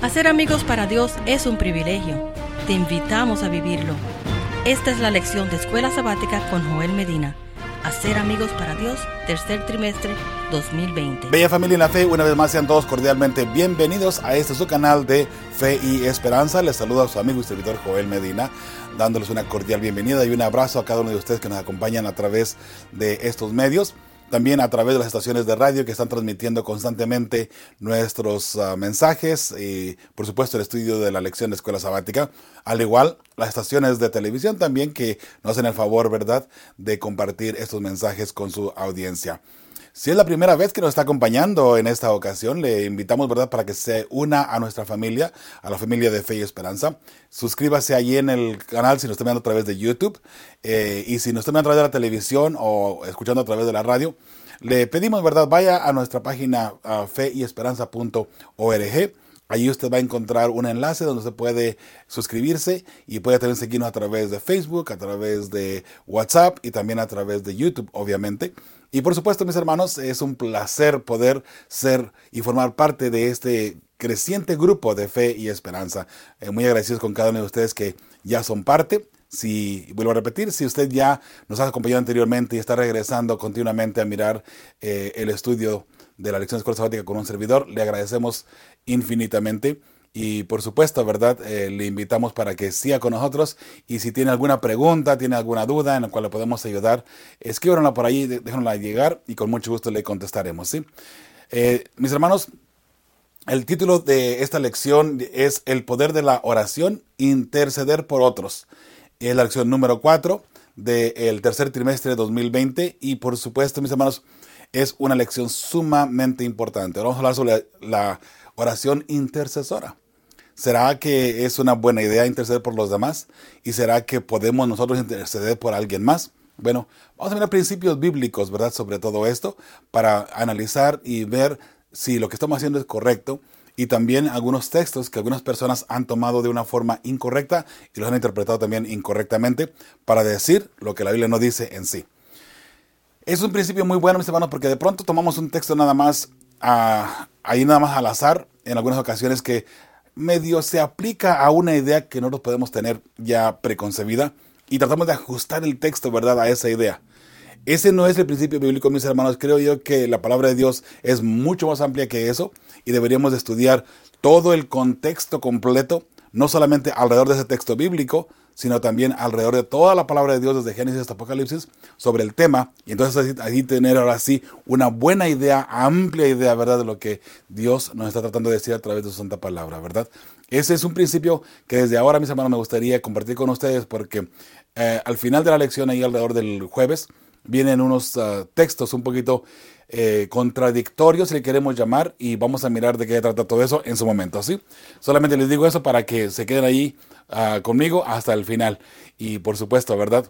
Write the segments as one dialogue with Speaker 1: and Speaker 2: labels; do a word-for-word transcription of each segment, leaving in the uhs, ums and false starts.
Speaker 1: Hacer amigos para Dios es un privilegio. Te invitamos a vivirlo. Esta es la lección de Escuela Sabática con Joel Medina. Hacer amigos para Dios, tercer trimestre dos mil veinte.
Speaker 2: Bella familia en la fe, una vez más sean todos cordialmente bienvenidos a este su canal de Fe y Esperanza. Les saluda a su amigo y servidor Joel Medina, dándoles una cordial bienvenida y un abrazo a cada uno de ustedes que nos acompañan a través de estos medios. También a través de las estaciones de radio que están transmitiendo constantemente nuestros uh, mensajes y por supuesto el estudio de la lección de Escuela Sabática. Al igual las estaciones de televisión también que nos hacen el favor, ¿verdad?, de compartir estos mensajes con su audiencia. Si es la primera vez que nos está acompañando en esta ocasión, le invitamos, ¿verdad?, para que se una a nuestra familia, a la familia de Fe y Esperanza. Suscríbase allí en el canal si nos está viendo a través de YouTube. Eh, y si nos está viendo a través de la televisión o escuchando a través de la radio, le pedimos, ¿verdad?, vaya a nuestra página uh, fe y esperanza punto org. Allí usted va a encontrar un enlace donde usted puede suscribirse y puede también seguirnos a través de Facebook, a través de WhatsApp y también a través de YouTube, obviamente. Y por supuesto, mis hermanos, es un placer poder ser y formar parte de este creciente grupo de Fe y Esperanza. Eh, muy agradecidos con cada uno de ustedes que ya son parte. Si, vuelvo a repetir, si usted ya nos ha acompañado anteriormente y está regresando continuamente a mirar eh, el estudio de la lección de Escuela Sabática con un servidor, le agradecemos infinitamente. Y por supuesto, ¿verdad? Eh, le invitamos para que siga con nosotros. Y si tiene alguna pregunta, tiene alguna duda en la cual le podemos ayudar, escríbanla por ahí, déjenla llegar y con mucho gusto le contestaremos, ¿sí? Eh, mis hermanos, el título de esta lección es El poder de la oración, interceder por otros. Es la lección número cuatro del tercer trimestre de dos mil veinte. Y por supuesto, mis hermanos, es una lección sumamente importante. Ahora vamos a hablar sobre la oración intercesora. ¿Será que es una buena idea interceder por los demás? ¿Y será que podemos nosotros interceder por alguien más? Bueno, vamos a mirar principios bíblicos, ¿verdad?, sobre todo esto, para analizar y ver si lo que estamos haciendo es correcto. Y también algunos textos que algunas personas han tomado de una forma incorrecta y los han interpretado también incorrectamente para decir lo que la Biblia no dice en sí. Es un principio muy bueno, mis hermanos, porque de pronto tomamos un texto nada más, uh, ahí nada más al azar, en algunas ocasiones que medio se aplica a una idea que nosotros podemos tener ya preconcebida y tratamos de ajustar el texto, ¿verdad?, a esa idea. Ese no es el principio bíblico, mis hermanos. Creo yo que la palabra de Dios es mucho más amplia que eso y deberíamos de estudiar todo el contexto completo, no solamente alrededor de ese texto bíblico, sino también alrededor de toda la palabra de Dios desde Génesis hasta Apocalipsis sobre el tema. Y entonces así, así tener ahora sí una buena idea, amplia idea, ¿verdad?, de lo que Dios nos está tratando de decir a través de su santa palabra, ¿verdad? Ese es un principio que desde ahora, mis hermanos, me gustaría compartir con ustedes porque eh, al final de la lección, ahí alrededor del jueves, vienen unos uh, textos un poquito eh, contradictorios, si le queremos llamar, y vamos a mirar de qué trata todo eso en su momento, ¿sí? Solamente les digo eso para que se queden ahí uh, conmigo hasta el final. Y por supuesto, ¿verdad?,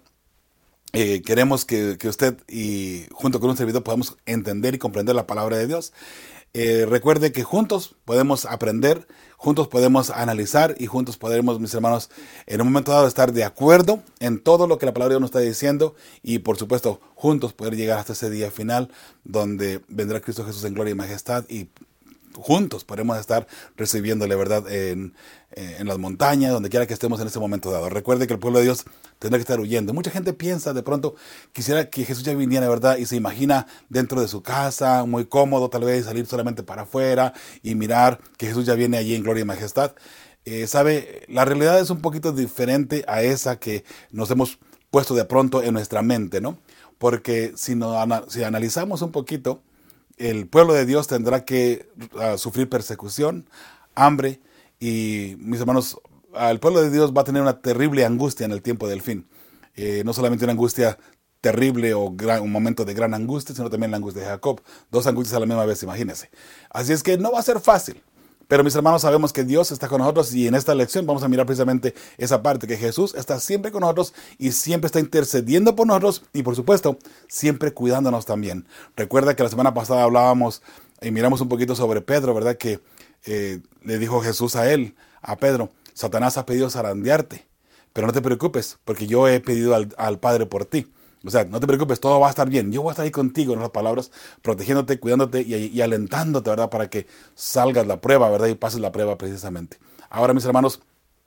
Speaker 2: Eh, queremos que, que usted y junto con un servidor podamos entender y comprender la palabra de Dios. Eh, recuerde que juntos podemos aprender, juntos podemos analizar y juntos podremos, mis hermanos, en un momento dado estar de acuerdo en todo lo que la palabra de Dios nos está diciendo y por supuesto juntos poder llegar hasta ese día final donde vendrá Cristo Jesús en gloria y majestad y juntos podremos estar recibiéndole, ¿verdad?, en, en las montañas, donde quiera que estemos en ese momento dado. Recuerde que el pueblo de Dios tendrá que estar huyendo. Mucha gente piensa, de pronto, quisiera que Jesús ya viniera, ¿verdad?, y se imagina dentro de su casa, muy cómodo, tal vez salir solamente para afuera y mirar que Jesús ya viene allí en gloria y majestad. Eh, ¿Sabe? La realidad es un poquito diferente a esa que nos hemos puesto de pronto en nuestra mente, ¿no? Porque si, no, si analizamos un poquito, el pueblo de Dios tendrá que uh, sufrir persecución, hambre y, mis hermanos, uh, el pueblo de Dios va a tener una terrible angustia en el tiempo del fin. Eh, no solamente una angustia terrible o gran, un momento de gran angustia, sino también la angustia de Jacob. Dos angustias a la misma vez, imagínense. Así es que no va a ser fácil. Pero mis hermanos, sabemos que Dios está con nosotros y en esta lección vamos a mirar precisamente esa parte, que Jesús está siempre con nosotros y siempre está intercediendo por nosotros y por supuesto siempre cuidándonos también. Recuerda que la semana pasada hablábamos y miramos un poquito sobre Pedro, ¿verdad? Que eh, le dijo Jesús a él, a Pedro, Satanás ha pedido zarandearte, pero no te preocupes porque yo he pedido al, al Padre por ti. O sea, no te preocupes, todo va a estar bien. Yo voy a estar ahí contigo, en otras palabras, protegiéndote, cuidándote y, y alentándote, ¿verdad? Para que salgas la prueba, ¿verdad? Y pases la prueba precisamente. Ahora, mis hermanos,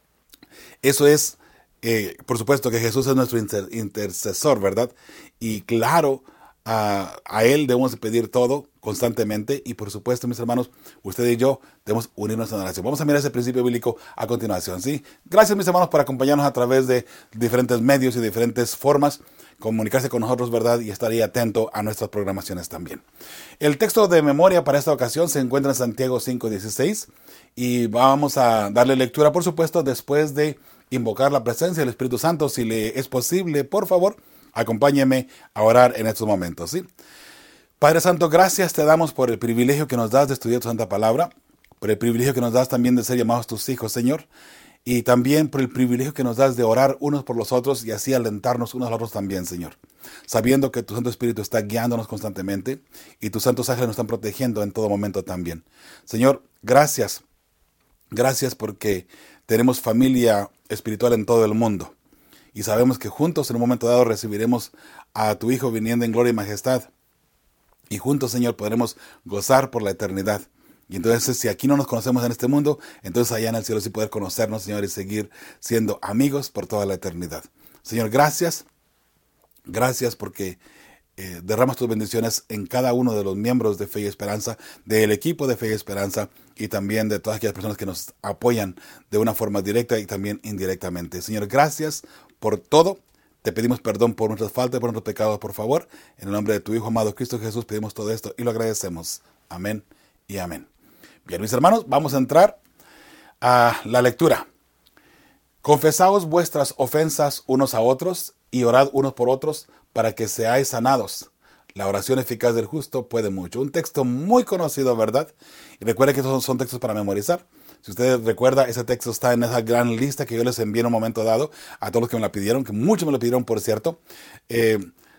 Speaker 2: eso es, eh, por supuesto que Jesús es nuestro inter intercesor, ¿verdad? Y claro, a, a Él debemos pedir todo constantemente. Y por supuesto, mis hermanos, usted y yo debemos unirnos en oración. Vamos a mirar ese principio bíblico a continuación, ¿sí? Gracias, mis hermanos, por acompañarnos a través de diferentes medios y diferentes formas, comunicarse con nosotros, ¿verdad? Y estar ahí atento a nuestras programaciones también. El texto de memoria para esta ocasión se encuentra en Santiago cinco dieciséis y vamos a darle lectura, por supuesto, después de invocar la presencia del Espíritu Santo. Si le es posible, por favor, acompáñeme a orar en estos momentos, ¿sí? Padre Santo, gracias te damos por el privilegio que nos das de estudiar tu santa palabra, por el privilegio que nos das también de ser llamados tus hijos, Señor, y también por el privilegio que nos das de orar unos por los otros y así alentarnos unos a los otros también, Señor. Sabiendo que tu Santo Espíritu está guiándonos constantemente y tus santos ángeles nos están protegiendo en todo momento también. Señor, gracias. Gracias porque tenemos familia espiritual en todo el mundo. Y sabemos que juntos en un momento dado recibiremos a tu Hijo viniendo en gloria y majestad. Y juntos, Señor, podremos gozar por la eternidad. Y entonces, si aquí no nos conocemos en este mundo, entonces allá en el cielo sí poder conocernos, Señor, y seguir siendo amigos por toda la eternidad. Señor, gracias. Gracias porque eh, derramas tus bendiciones en cada uno de los miembros de Fe y Esperanza, del equipo de Fe y Esperanza, y también de todas aquellas personas que nos apoyan de una forma directa y también indirectamente. Señor, gracias por todo. Te pedimos perdón por nuestras faltas y por nuestros pecados, por favor. En el nombre de tu Hijo amado Cristo Jesús pedimos todo esto y lo agradecemos. Amén y amén. Bien, mis hermanos, vamos a entrar a la lectura. Confesaos vuestras ofensas unos a otros y orad unos por otros para que seáis sanados. La oración eficaz del justo puede mucho. Un texto muy conocido, ¿verdad? Y recuerden que estos son, son textos para memorizar. Si ustedes recuerdan, ese texto está en esa gran lista que yo les envié en un momento dado a todos los que me la pidieron, que muchos me lo pidieron, por cierto. Eh,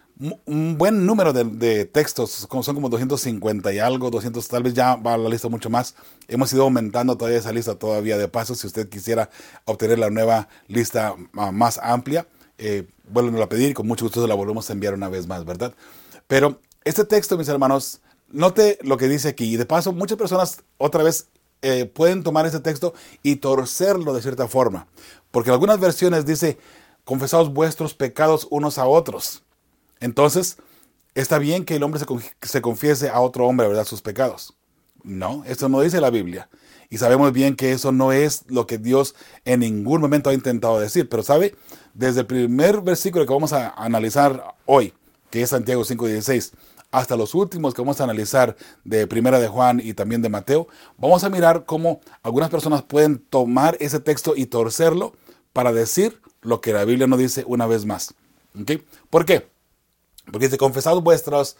Speaker 2: un buen número de, de textos, como son como doscientos cincuenta y algo, doscientos, tal vez ya va a la lista mucho más. Hemos ido aumentando todavía esa lista todavía de paso. Si usted quisiera obtener la nueva lista más amplia, eh, vuelven a pedir y con mucho gusto se la volvemos a enviar una vez más, ¿verdad? Pero este texto, mis hermanos, note lo que dice aquí. Y de paso, muchas personas otra vez eh, pueden tomar este texto y torcerlo de cierta forma. Porque en algunas versiones dice, confesaos vuestros pecados unos a otros. Entonces, está bien que el hombre se, se confiese a otro hombre, ¿verdad?, sus pecados. No, eso no dice la Biblia. Y sabemos bien que eso no es lo que Dios en ningún momento ha intentado decir. Pero, ¿sabe? Desde el primer versículo que vamos a analizar hoy, que es Santiago cinco dieciséis, hasta los últimos que vamos a analizar de Primera de Juan y también de Mateo, vamos a mirar cómo algunas personas pueden tomar ese texto y torcerlo para decir lo que la Biblia no dice una vez más. ¿Okay? ¿Por qué? Porque dice, confesad vuestras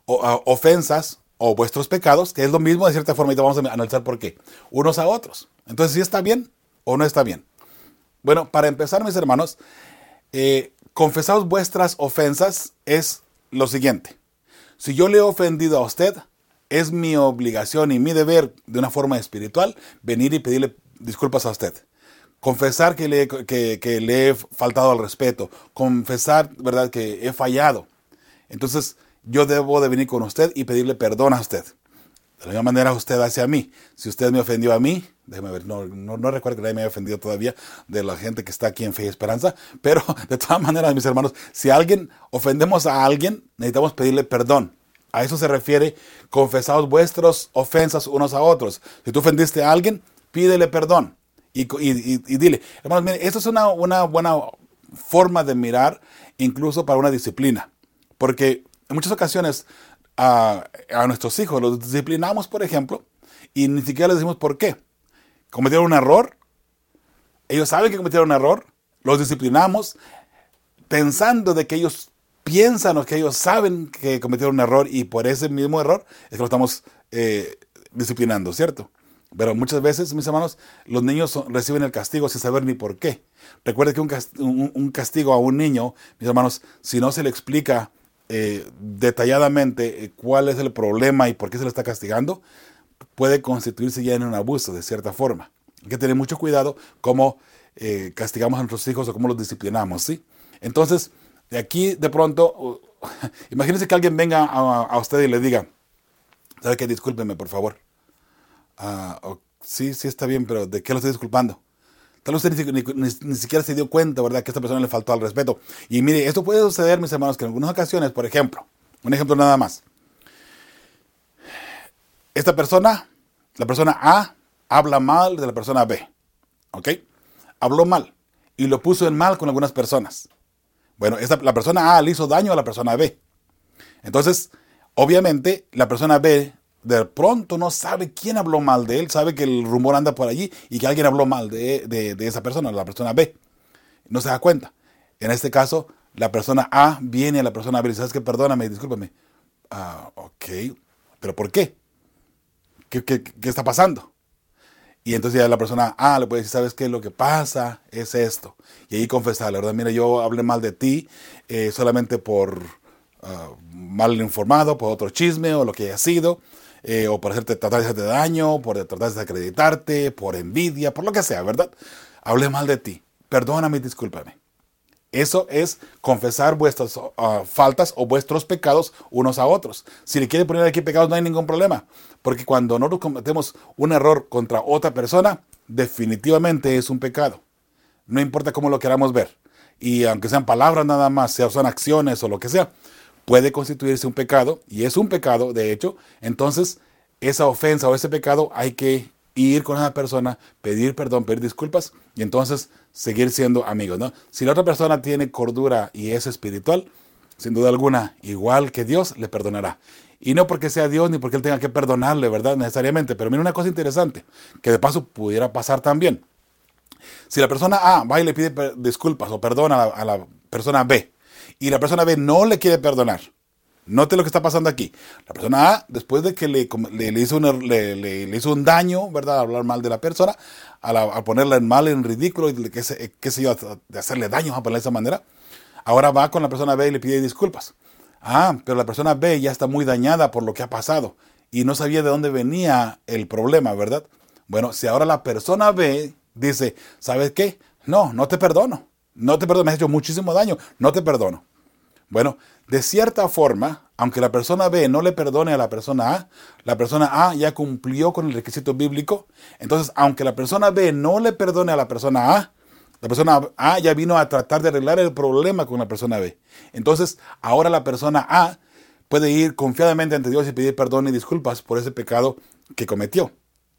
Speaker 2: ofensas o vuestros pecados, que es lo mismo de cierta forma, y vamos a analizar por qué, unos a otros. Entonces, ¿sí está bien o no está bien? Bueno, para empezar, mis hermanos, eh, confesaos vuestras ofensas es lo siguiente. Si yo le he ofendido a usted, es mi obligación y mi deber de una forma espiritual venir y pedirle disculpas a usted. Confesar que le, que, que le he faltado al respeto. Confesar, ¿verdad?, que he fallado. Entonces, yo debo de venir con usted y pedirle perdón a usted. De la misma manera usted hace a mí. Si usted me ofendió a mí, déjeme ver, no, no, no recuerdo que nadie me haya ofendido todavía de la gente que está aquí en Fe y Esperanza, pero de todas maneras, mis hermanos, si alguien ofendemos a alguien, necesitamos pedirle perdón. A eso se refiere, confesaos vuestras ofensas unos a otros. Si tú ofendiste a alguien, pídele perdón y, y, y, y dile, hermanos, miren, esto es una, una buena forma de mirar incluso para una disciplina. Porque en muchas ocasiones a, a nuestros hijos los disciplinamos, por ejemplo, y ni siquiera les decimos por qué. Cometieron un error, ellos saben que cometieron un error, los disciplinamos pensando de que ellos piensan o que ellos saben que cometieron un error y por ese mismo error es que lo estamos eh, disciplinando, ¿cierto? Pero muchas veces, mis hermanos, los niños son, reciben el castigo sin saber ni por qué. Recuerde que un castigo, un, un castigo a un niño, mis hermanos, si no se le explica Eh, detalladamente eh, cuál es el problema y por qué se le está castigando, puede constituirse ya en un abuso de cierta forma. Hay que tener mucho cuidado cómo eh, castigamos a nuestros hijos o cómo los disciplinamos, ¿sí? Entonces, de aquí de pronto, uh, imagínense que alguien venga a, a usted y le diga, ¿sabe qué? Discúlpeme, por favor. Uh, oh, sí, sí está bien, pero ¿de qué lo estoy disculpando? Tal vez usted ni, ni, ni, ni siquiera se dio cuenta, ¿verdad?, que a esta persona le faltó al respeto. Y mire, esto puede suceder, mis hermanos, que en algunas ocasiones, por ejemplo, un ejemplo nada más. Esta persona, la persona A, habla mal de la persona B. ¿Ok? Habló mal y lo puso en mal con algunas personas. Bueno, esta, la persona A le hizo daño a la persona B. Entonces, obviamente, la persona B de pronto no sabe quién habló mal de él, sabe que el rumor anda por allí y que alguien habló mal de, de, de esa persona, la persona B. No se da cuenta. En este caso, la persona A viene a la persona B y dice, ¿sabes qué? Perdóname, discúlpame. Ah, ok, ¿pero por qué? ¿Qué, qué, qué está pasando? Y entonces ya la persona A le puede decir, ¿sabes qué? Lo que pasa es esto. Y ahí confesarle, ¿verdad? Mira, yo hablé mal de ti eh, solamente por uh, mal informado, por otro chisme o lo que haya sido. Eh, o por hacerte, tratar de hacerte daño, por tratar de desacreditarte, por envidia, por lo que sea, ¿verdad? Hablé mal de ti. Perdóname y discúlpame. Eso es confesar vuestras uh, faltas o vuestros pecados unos a otros. Si le quiere poner aquí pecados no hay ningún problema. Porque cuando nosotros cometemos un error contra otra persona, definitivamente es un pecado. No importa cómo lo queramos ver. Y aunque sean palabras nada más, sea son acciones o lo que sea, puede constituirse un pecado, y es un pecado, de hecho. Entonces, esa ofensa o ese pecado hay que ir con esa persona, pedir perdón, pedir disculpas, y entonces seguir siendo amigos, ¿no? Si la otra persona tiene cordura y es espiritual, sin duda alguna, igual que Dios, le perdonará. Y no porque sea Dios, ni porque Él tenga que perdonarle, ¿verdad? Necesariamente. Pero mira una cosa interesante, que de paso pudiera pasar también. Si la persona A va y le pide disculpas o perdona a la, a la persona B, y la persona B no le quiere perdonar. Note lo que está pasando aquí. La persona A, después de que le, le, le, hizo, una, le, le, le hizo un daño, ¿verdad? A hablar mal de la persona, a, la, a ponerla en mal, en ridículo, y qué sé, qué sé yo, de hacerle daño, a ponerla de esa manera. Ahora va con la persona B y le pide disculpas. Ah, pero la persona B ya está muy dañada por lo que ha pasado y no sabía de dónde venía el problema, ¿verdad? Bueno, si ahora la persona B dice, ¿sabes qué? No, no te perdono. No te perdono, me has hecho muchísimo daño. No te perdono. Bueno, de cierta forma, aunque la persona B no le perdone a la persona A, la persona A ya cumplió con el requisito bíblico. Entonces, aunque la persona B no le perdone a la persona A, la persona A ya vino a tratar de arreglar el problema con la persona B. Entonces, ahora la persona A puede ir confiadamente ante Dios y pedir perdón y disculpas por ese pecado que cometió.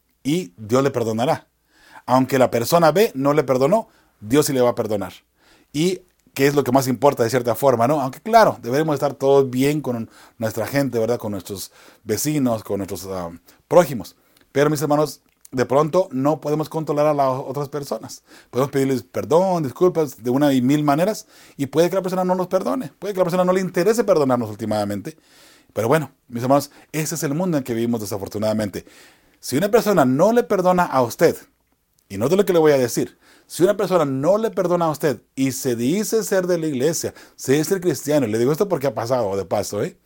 Speaker 2: Y Dios le perdonará. Aunque la persona B no le perdonó, Dios sí le va a perdonar. Y que es lo que más importa de cierta forma, ¿no? Aunque claro, debemos estar todos bien con nuestra gente, ¿verdad? Con nuestros vecinos, con nuestros uh, prójimos. Pero mis hermanos, de pronto no podemos controlar a las otras personas. Podemos pedirles perdón, disculpas de una y mil maneras, y puede que la persona no nos perdone. Puede que a la persona no le interese perdonarnos últimamente. Pero bueno, mis hermanos, ese es el mundo en que vivimos desafortunadamente. Si una persona no le perdona a usted, y note lo que le voy a decir, si una persona no le perdona a usted y se dice ser de la iglesia, se dice ser cristiano, y le digo esto porque ha pasado de paso, ¿eh?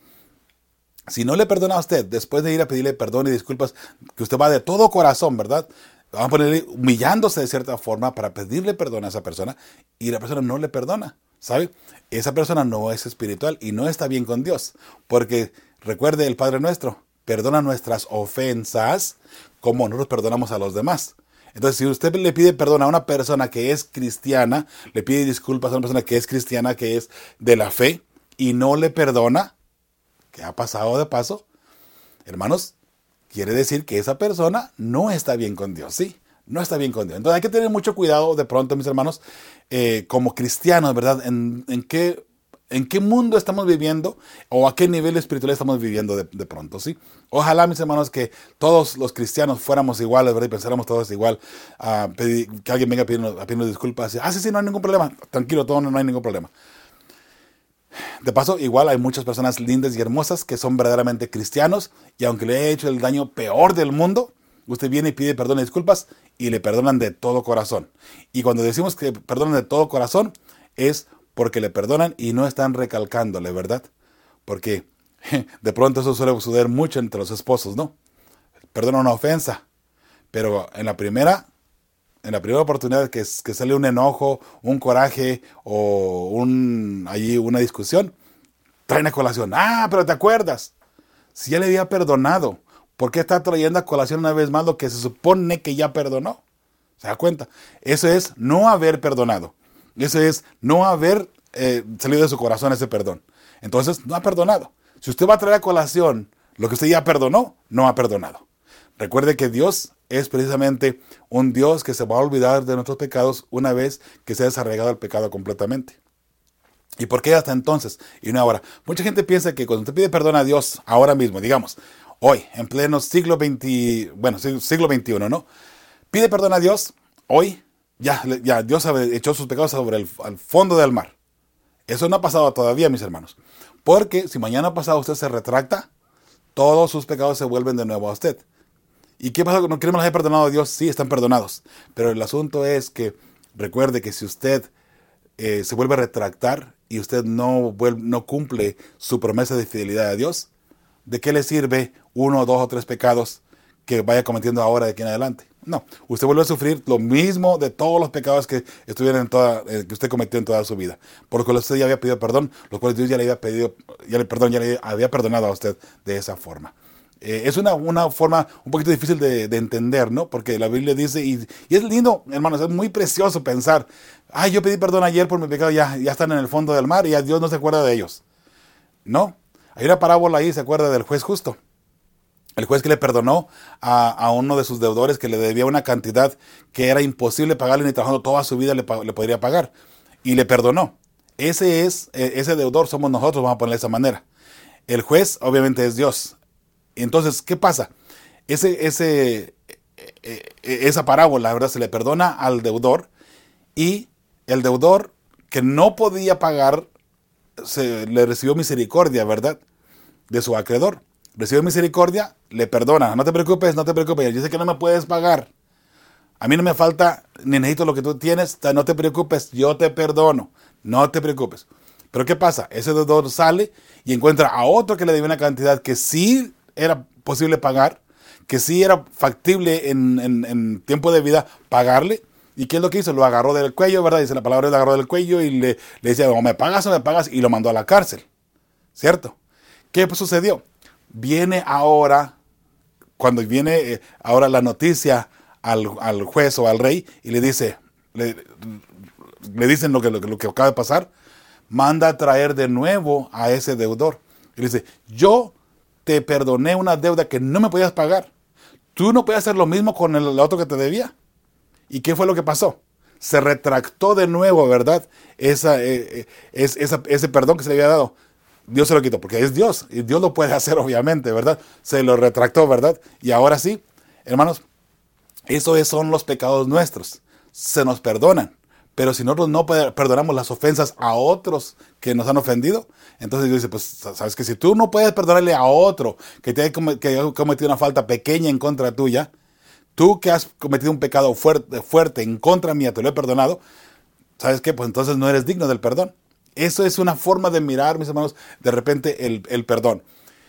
Speaker 2: Si no le perdona a usted, después de ir a pedirle perdón y disculpas, que usted va de todo corazón, ¿verdad? Vamos a ponerle humillándose de cierta forma para pedirle perdón a esa persona, y la persona no le perdona, ¿sabe? Esa persona no es espiritual y no está bien con Dios, porque recuerde el Padre Nuestro, perdona nuestras ofensas como nosotros perdonamos a los demás. Entonces, si usted le pide perdón a una persona que es cristiana, le pide disculpas a una persona que es cristiana, que es de la fe, y no le perdona, ¿qué ha pasado de paso? Hermanos, quiere decir que esa persona no está bien con Dios, ¿sí? No está bien con Dios. Entonces hay que tener mucho cuidado de pronto, mis hermanos, eh, como cristianos, ¿verdad? En, en qué... ¿En qué mundo estamos viviendo o a qué nivel espiritual estamos viviendo de, de pronto, sí? Ojalá, mis hermanos, que todos los cristianos fuéramos iguales, ¿verdad? Y pensáramos todos igual. Uh, pedir, que alguien venga a pedirnos, a pedirnos disculpas. Ah, sí, sí, no hay ningún problema. Tranquilo, todo no, no hay ningún problema. De paso, igual hay muchas personas lindas y hermosas que son verdaderamente cristianos y aunque le haya hecho el daño peor del mundo, usted viene y pide perdón y disculpas y le perdonan de todo corazón. Y cuando decimos que perdonan de todo corazón, es porque le perdonan y no están recalcándole, ¿verdad? Porque de pronto eso suele suceder mucho entre los esposos, ¿no? Perdona una ofensa, pero en la primera, en la primera oportunidad que, que sale un enojo, un coraje o un, allí una discusión, traen a colación. Ah, pero ¿te acuerdas? Si ya le había perdonado, ¿por qué está trayendo a colación una vez más lo que se supone que ya perdonó? ¿Se da cuenta? Eso es no haber perdonado. Eso es no haber eh, salido de su corazón ese perdón. Entonces, no ha perdonado. Si usted va a traer a colación lo que usted ya perdonó, no ha perdonado. Recuerde que Dios es precisamente un Dios que se va a olvidar de nuestros pecados una vez que se ha desarraigado el pecado completamente. ¿Y por qué hasta entonces y no ahora? Mucha gente piensa que cuando usted pide perdón a Dios ahora mismo, digamos, hoy, en pleno siglo veinte, bueno, siglo veintiuno, ¿no? Pide perdón a Dios, hoy, ya, ya Dios echó sus pecados sobre el al fondo del mar. Eso no ha pasado todavía, mis hermanos. Porque si mañana pasado usted se retracta, todos sus pecados se vuelven de nuevo a usted. ¿Y qué pasa? ¿No queremos haber perdonado a Dios? Sí, están perdonados. Pero el asunto es que recuerde que si usted eh, se vuelve a retractar y usted no, vuelve, no cumple su promesa de fidelidad a Dios, ¿de qué le sirve uno, dos o tres pecados que vaya cometiendo ahora de aquí en adelante? No, usted vuelve a sufrir lo mismo de todos los pecados que estuvieron en toda, eh, que usted cometió en toda su vida. Porque usted ya había pedido perdón, los cuales Dios ya le había pedido, ya le, perdón, ya le había perdonado a usted de esa forma. Eh, es una, una forma un poquito difícil de, de entender, ¿no? Porque la Biblia dice, y, y es lindo, hermanos, es muy precioso pensar, ay, yo pedí perdón ayer por mi pecado, ya, ya están en el fondo del mar y ya Dios no se acuerda de ellos. No, hay una parábola ahí, se acuerda del juez justo. El juez que le perdonó a, a uno de sus deudores que le debía una cantidad que era imposible pagarle, ni trabajando toda su vida le, le podría pagar. Y le perdonó. Ese es, ese deudor somos nosotros, vamos a ponerle de esa manera. El juez obviamente es Dios. Entonces, ¿qué pasa? Ese, ese, esa parábola, ¿verdad? Se le perdona al deudor y el deudor que no podía pagar se, le recibió misericordia, ¿verdad? De su acreedor. Recibe misericordia, le perdona. No te preocupes, no te preocupes. Yo sé que no me puedes pagar. A mí no me falta, ni necesito lo que tú tienes. No te preocupes, yo te perdono. No te preocupes. Pero ¿qué pasa? Ese deudor sale y encuentra a otro que le debía una cantidad que sí era posible pagar, que sí era factible en, en, en tiempo de vida pagarle. ¿Y qué es lo que hizo? Lo agarró del cuello, ¿verdad? Dice la palabra, lo agarró del cuello y le, le decía, o me pagas o me pagas, y lo mandó a la cárcel. ¿Cierto? ¿Qué sucedió? Viene ahora, cuando viene eh, ahora la noticia al, al juez o al rey y le dice, le, le dicen lo que, lo, lo que acaba de pasar, manda a traer de nuevo a ese deudor. Y le dice, yo te perdoné una deuda que no me podías pagar. ¿Tú no puedes hacer lo mismo con el, el otro que te debía? ¿Y qué fue lo que pasó? Se retractó de nuevo, ¿verdad? Esa, eh, es, esa, ese perdón que se le había dado. Dios se lo quitó, porque es Dios, y Dios lo puede hacer obviamente, ¿verdad? Se lo retractó, ¿verdad? Y ahora sí, hermanos, eso son los pecados nuestros, se nos perdonan, pero si nosotros no perdonamos las ofensas a otros que nos han ofendido, entonces Dios dice, pues, sabes que si tú no puedes perdonarle a otro que te haya cometido una falta pequeña en contra tuya, tú que has cometido un pecado fuerte, fuerte en contra mía, te lo he perdonado, ¿sabes qué? Pues entonces no eres digno del perdón. Eso es una forma de mirar, mis hermanos, de repente el, el perdón.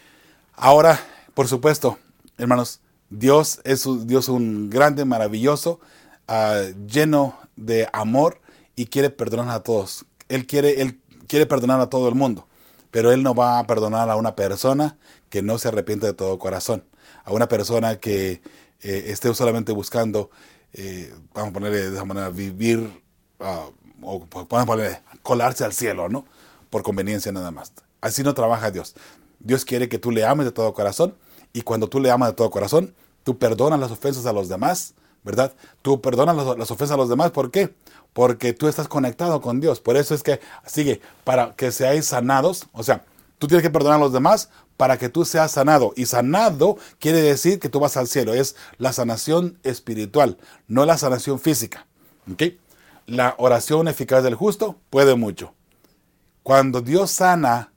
Speaker 2: Ahora, por supuesto, hermanos, Dios es un, Dios un grande, maravilloso, uh, lleno de amor y quiere perdonar a todos. Él quiere, él quiere perdonar a todo el mundo, pero Él no va a perdonar a una persona que no se arrepiente de todo corazón, a una persona que eh, esté solamente buscando, eh, vamos a ponerle de esa manera, vivir, uh, o podemos ponerle, colarse al cielo, ¿no? Por conveniencia nada más. Así no trabaja Dios. Dios quiere que tú le ames de todo corazón, y cuando tú le amas de todo corazón, tú perdonas las ofensas a los demás, ¿verdad? Tú perdonas las, las ofensas a los demás, ¿por qué? Porque tú estás conectado con Dios. Por eso es que sigue, para que seáis sanados, o sea, tú tienes que perdonar a los demás para que tú seas sanado. Y sanado quiere decir que tú vas al cielo. Es la sanación espiritual, no la sanación física. ¿Ok? La oración eficaz del justo puede mucho. Cuando Dios sana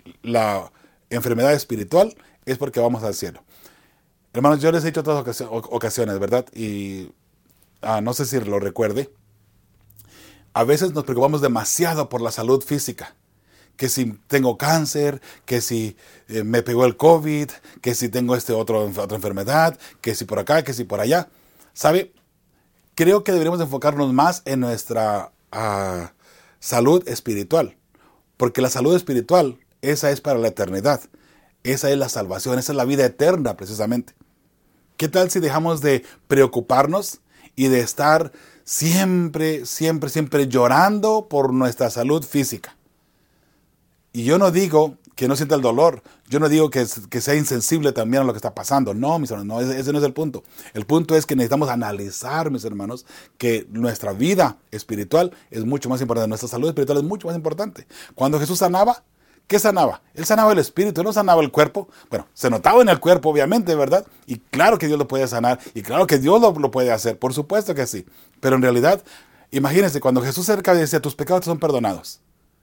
Speaker 2: la enfermedad espiritual, es porque vamos al cielo. Hermanos, yo les he dicho otras ocasiones, ¿verdad? Y ah, no sé si lo recuerde. A veces nos preocupamos demasiado por la salud física. Que si tengo cáncer, que si eh, me pegó el COVID, que si tengo este otro, otra enfermedad, que si por acá, que si por allá. ¿Sabe? creo que deberíamos enfocarnos más en nuestra uh, salud espiritual, porque la salud espiritual, esa es para la eternidad, esa es la salvación, esa es la vida eterna precisamente. ¿Qué tal si dejamos de preocuparnos y de estar siempre, siempre, siempre llorando por nuestra salud física? Y yo no digo que no sienta el dolor, yo no digo que, que sea insensible también a lo que está pasando. No, mis hermanos, no, ese, ese no es el punto. El punto es que necesitamos analizar, mis hermanos, que nuestra vida espiritual es mucho más importante, nuestra salud espiritual es mucho más importante. Cuando Jesús sanaba, ¿qué sanaba? Él sanaba el espíritu, no sanaba el cuerpo. Bueno, se notaba en el cuerpo, obviamente, ¿verdad? Y claro que Dios lo puede sanar, y claro que Dios lo, lo puede hacer, por supuesto que sí. Pero en realidad, imagínense, cuando Jesús se acercaba y decía, tus pecados te son perdonados.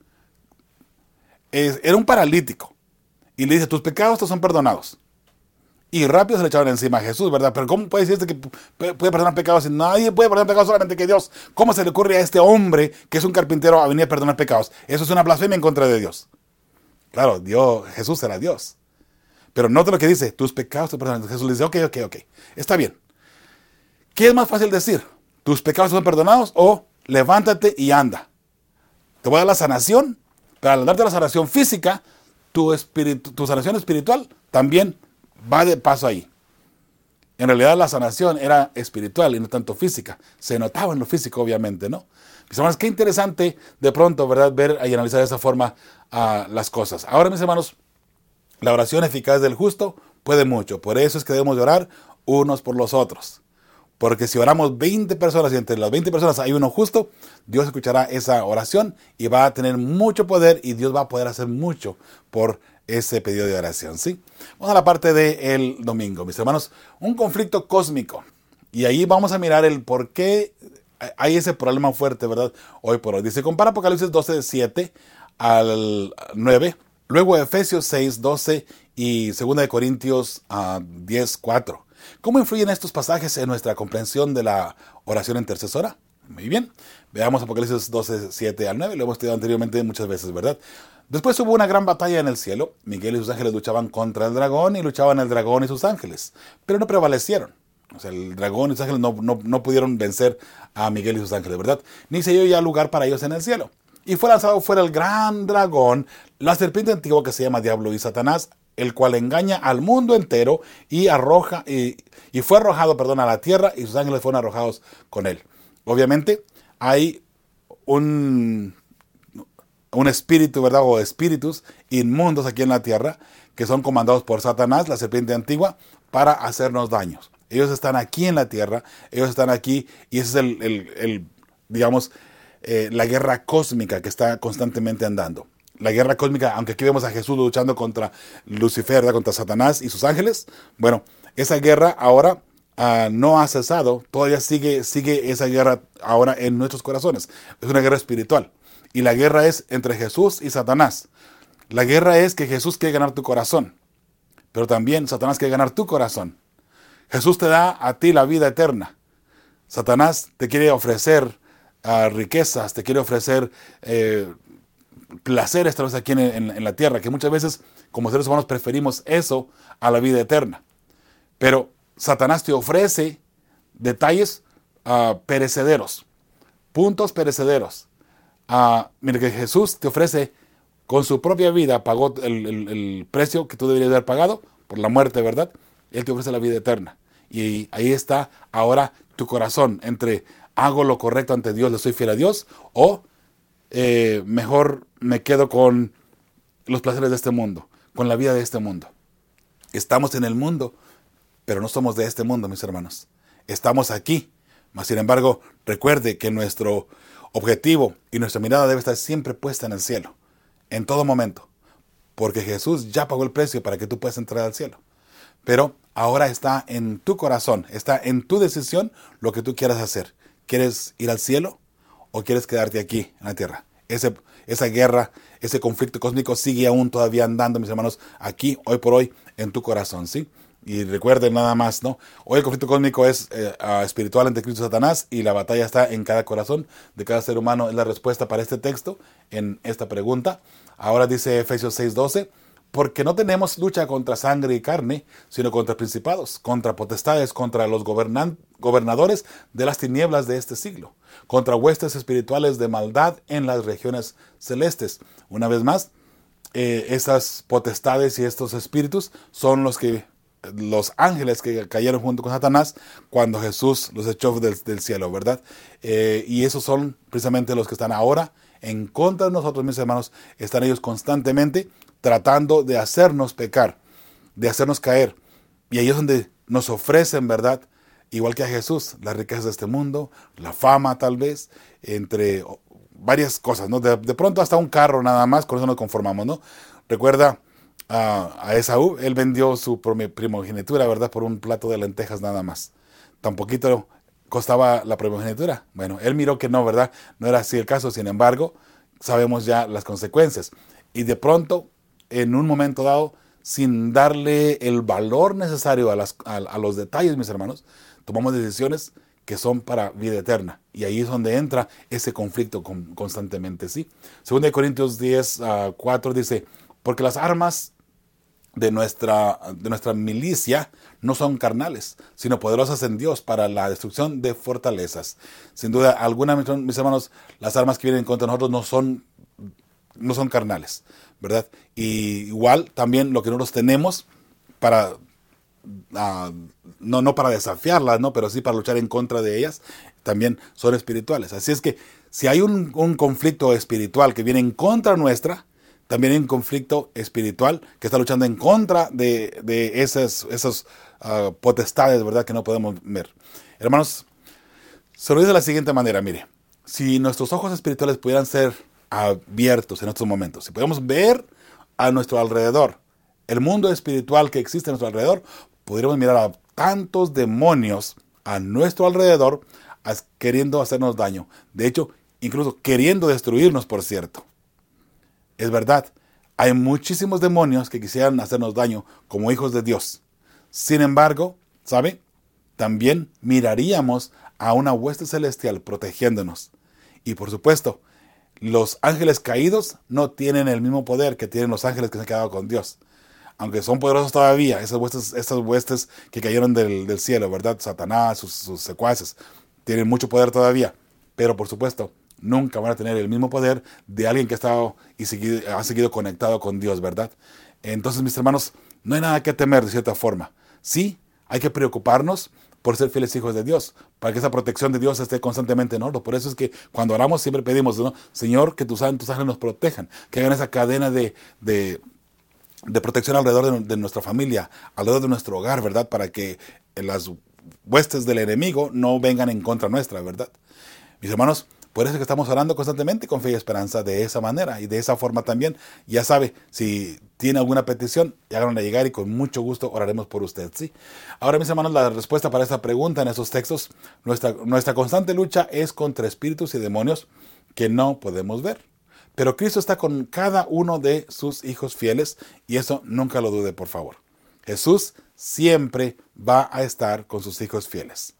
Speaker 2: Era un paralítico, y le dice, tus pecados te son perdonados. Y rápido se le echaban encima a Jesús, ¿verdad? Pero ¿cómo puede decirse que puede perdonar pecados? Nadie puede perdonar pecados solamente que Dios. ¿Cómo se le ocurre a este hombre, que es un carpintero, a venir a perdonar pecados? Eso es una blasfemia en contra de Dios. Claro, Dios, Jesús era Dios. Pero nota lo que dice, tus pecados te perdonan. Jesús le dice, ok, ok, ok, está bien. ¿Qué es más fácil decir? ¿Tus pecados son perdonados? O levántate y anda. Te voy a dar la sanación, pero al darte la sanación física, tu, espiritu, tu sanación espiritual también va de paso ahí. En realidad la sanación era espiritual y no tanto física. Se notaba en lo físico, obviamente, ¿no? Mis hermanos, qué interesante de pronto, ¿verdad?, ver y analizar de esa forma uh, las cosas. Ahora, mis hermanos, la oración eficaz del justo puede mucho. Por eso es que debemos de orar unos por los otros. Porque si oramos veinte personas y entre las veinte personas hay uno justo, Dios escuchará esa oración y va a tener mucho poder y Dios va a poder hacer mucho por ese pedido de oración, ¿sí? Vamos a la parte del domingo, mis hermanos. Un conflicto cósmico. Y ahí vamos a mirar el por qué hay ese problema fuerte, ¿verdad? Hoy por hoy. Dice, compara Apocalipsis doce, siete al nueve. Luego Efesios seis, doce y segunda de Corintios uh, diez, cuatro. ¿Cómo influyen estos pasajes en nuestra comprensión de la oración intercesora? Muy bien. Veamos Apocalipsis doce, siete al nueve. Lo hemos estudiado anteriormente muchas veces, ¿verdad? Después hubo una gran batalla en el cielo. Miguel y sus ángeles luchaban contra el dragón y luchaban el dragón y sus ángeles. Pero no prevalecieron. O sea, el dragón y sus ángeles no, no, no pudieron vencer a Miguel y sus ángeles, ¿verdad? Ni se dio ya lugar para ellos en el cielo. Y fue lanzado fuera el gran dragón, la serpiente antigua que se llama Diablo y Satanás, el cual engaña al mundo entero y arroja y, y fue arrojado, perdón, a la tierra y sus ángeles fueron arrojados con él. Obviamente hay un, un espíritu, ¿verdad? O espíritus inmundos aquí en la tierra que son comandados por Satanás, la serpiente antigua, para hacernos daños. Ellos están aquí en la tierra, ellos están aquí y ese es el, el, el digamos, eh, la guerra cósmica que está constantemente andando. La guerra cósmica, aunque aquí vemos a Jesús luchando contra Lucifer, ¿verdad?, contra Satanás y sus ángeles, bueno, esa guerra ahora uh, no ha cesado, todavía sigue, sigue esa guerra ahora en nuestros corazones. Es una guerra espiritual. Y la guerra es entre Jesús y Satanás. La guerra es que Jesús quiere ganar tu corazón, pero también Satanás quiere ganar tu corazón. Jesús te da a ti la vida eterna. Satanás te quiere ofrecer uh, riquezas, te quiere ofrecer eh, placer esta vez aquí en, en, en la tierra, que muchas veces como seres humanos preferimos eso a la vida eterna. Pero Satanás te ofrece detalles uh, perecederos, puntos perecederos. Uh, mira que Jesús te ofrece con su propia vida, pagó el, el, el precio que tú deberías haber pagado por la muerte, ¿verdad? Él te ofrece la vida eterna. Y ahí está ahora tu corazón entre hago lo correcto ante Dios, le soy fiel a Dios, o eh, mejor me quedo con los placeres de este mundo, con la vida de este mundo. Estamos en el mundo, pero no somos de este mundo, mis hermanos. Estamos aquí, mas sin embargo, recuerde que nuestro objetivo y nuestra mirada debe estar siempre puesta en el cielo, en todo momento, porque Jesús ya pagó el precio para que tú puedas entrar al cielo. Pero ahora está en tu corazón, está en tu decisión lo que tú quieras hacer. ¿Quieres ir al cielo o quieres quedarte aquí en la tierra? Ese, esa guerra, ese conflicto cósmico sigue aún todavía andando, mis hermanos, aquí, hoy por hoy, en tu corazón, ¿sí? Y recuerden nada más, ¿no? Hoy el conflicto cósmico es eh, uh, espiritual entre Cristo y Satanás y la batalla está en cada corazón de cada ser humano. Es la respuesta para este texto en esta pregunta. Ahora dice Efesios seis, doce. Porque no tenemos lucha contra sangre y carne, sino contra principados, contra potestades, contra los gobernan- gobernadores de las tinieblas de este siglo, contra huestes espirituales de maldad en las regiones celestes. Una vez más, eh, estas potestades y estos espíritus son los que los ángeles que cayeron junto con Satanás cuando Jesús los echó del, del cielo, ¿verdad? Eh, y esos son precisamente los que están ahora en contra de nosotros, mis hermanos. Están ellos constantemente tratando de hacernos pecar, de hacernos caer. Y ahí es donde nos ofrecen, ¿verdad? Igual que a Jesús, las riquezas de este mundo, la fama tal vez, entre varias cosas, ¿no? De, de pronto hasta un carro nada más, con eso nos conformamos, ¿no? Recuerda a, a Esaú, él vendió su primogenitura, ¿verdad? Por un plato de lentejas nada más. Tan poquito costaba la primogenitura. Bueno, él miró que no, ¿verdad? No era así el caso, sin embargo, sabemos ya las consecuencias. Y de pronto, en un momento dado, sin darle el valor necesario a, las, a, a los detalles, mis hermanos, tomamos decisiones que son para vida eterna. Y ahí es donde entra ese conflicto con, constantemente, ¿sí? Segunda de Corintios diez, uh, cuatro dice, porque las armas de nuestra, de nuestra milicia no son carnales, sino poderosas en Dios para la destrucción de fortalezas. Sin duda alguna, mis hermanos, las armas que vienen contra nosotros no son, no son carnales, ¿verdad? Y igual también lo que nosotros tenemos para, uh, no, no para desafiarlas, ¿no? Pero sí para luchar en contra de ellas, también son espirituales. Así es que si hay un, un conflicto espiritual que viene en contra nuestra, también hay un conflicto espiritual que está luchando en contra de, de esas, esas uh, potestades, ¿verdad? Que no podemos ver. Hermanos, se lo dice de la siguiente manera, mire, si nuestros ojos espirituales pudieran ser abiertos en estos momentos, si podemos ver a nuestro alrededor, el mundo espiritual que existe a nuestro alrededor, podríamos mirar a tantos demonios a nuestro alrededor as, queriendo hacernos daño. De hecho, incluso queriendo destruirnos, por cierto. Es verdad, hay muchísimos demonios que quisieran hacernos daño como hijos de Dios. Sin embargo, ¿sabe? También miraríamos a una hueste celestial protegiéndonos. Y por supuesto, los ángeles caídos no tienen el mismo poder que tienen los ángeles que se han quedado con Dios. Aunque son poderosos todavía, esas huestes, esas huestes que cayeron del, del cielo, ¿verdad? Satanás, sus, sus secuaces, tienen mucho poder todavía. Pero por supuesto, nunca van a tener el mismo poder de alguien que ha estado y seguido, ha seguido conectado con Dios, ¿verdad? Entonces, mis hermanos, no hay nada que temer de cierta forma. Sí, hay que preocuparnos por ser fieles hijos de Dios, para que esa protección de Dios esté constantemente en orden. Por eso es que cuando oramos siempre pedimos, ¿no? Señor, que tus santos ángeles nos protejan, que hagan esa cadena de, de, de protección alrededor de, de nuestra familia, alrededor de nuestro hogar, ¿verdad? Para que las huestes del enemigo no vengan en contra nuestra, ¿verdad? Mis hermanos, por eso es que estamos orando constantemente con fe y esperanza de esa manera y de esa forma también. Ya sabe, si tiene alguna petición, háganla llegar y con mucho gusto oraremos por usted, ¿sí? Ahora, mis hermanos, la respuesta para esta pregunta en estos textos, nuestra, nuestra constante lucha es contra espíritus y demonios que no podemos ver. Pero Cristo está con cada uno de sus hijos fieles y eso nunca lo dude, por favor. Jesús siempre va a estar con sus hijos fieles.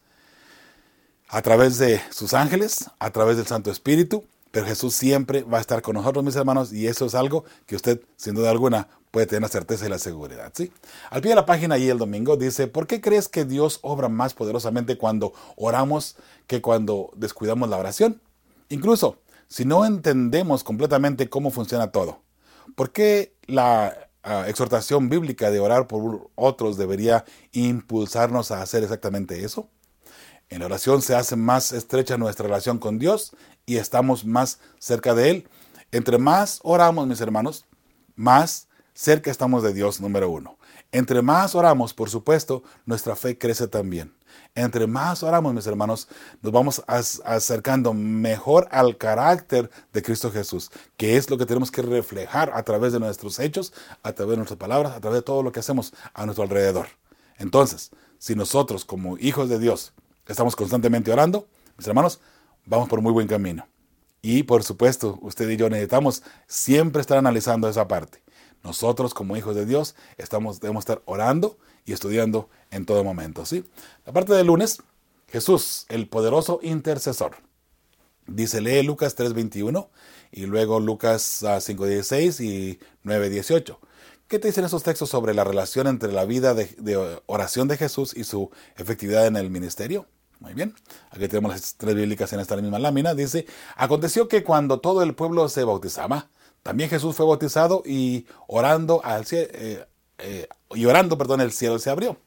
Speaker 2: A través de sus ángeles, a través del Santo Espíritu, pero Jesús siempre va a estar con nosotros, mis hermanos, y eso es algo que usted, sin duda alguna, puede tener la certeza y la seguridad, ¿sí? Al pie de la página allí el domingo dice, ¿por qué crees que Dios obra más poderosamente cuando oramos que cuando descuidamos la oración? Incluso, si no entendemos completamente cómo funciona todo, ¿por qué la uh, exhortación bíblica de orar por otros debería impulsarnos a hacer exactamente eso? En la oración se hace más estrecha nuestra relación con Dios y estamos más cerca de Él. Entre más oramos, mis hermanos, más cerca estamos de Dios, número uno. Entre más oramos, por supuesto, nuestra fe crece también. Entre más oramos, mis hermanos, nos vamos acercando mejor al carácter de Cristo Jesús, que es lo que tenemos que reflejar a través de nuestros hechos, a través de nuestras palabras, a través de todo lo que hacemos a nuestro alrededor. Entonces, si nosotros como hijos de Dios estamos constantemente orando, mis hermanos, vamos por muy buen camino. Y por supuesto, usted y yo necesitamos siempre estar analizando esa parte. Nosotros como hijos de Dios estamos, debemos estar orando y estudiando en todo momento, ¿sí? La parte del lunes, Jesús, el poderoso intercesor. Dice, lee Lucas tres veintiuno y luego Lucas cinco dieciséis y nueve dieciocho. ¿Qué te dicen esos textos sobre la relación entre la vida de, de oración de Jesús y su efectividad en el ministerio? Muy bien, aquí tenemos las tres bíblicas en esta misma lámina. Dice, aconteció que cuando todo el pueblo se bautizaba, también Jesús fue bautizado y orando al cielo, eh, eh, y orando, perdón, el cielo se abrió.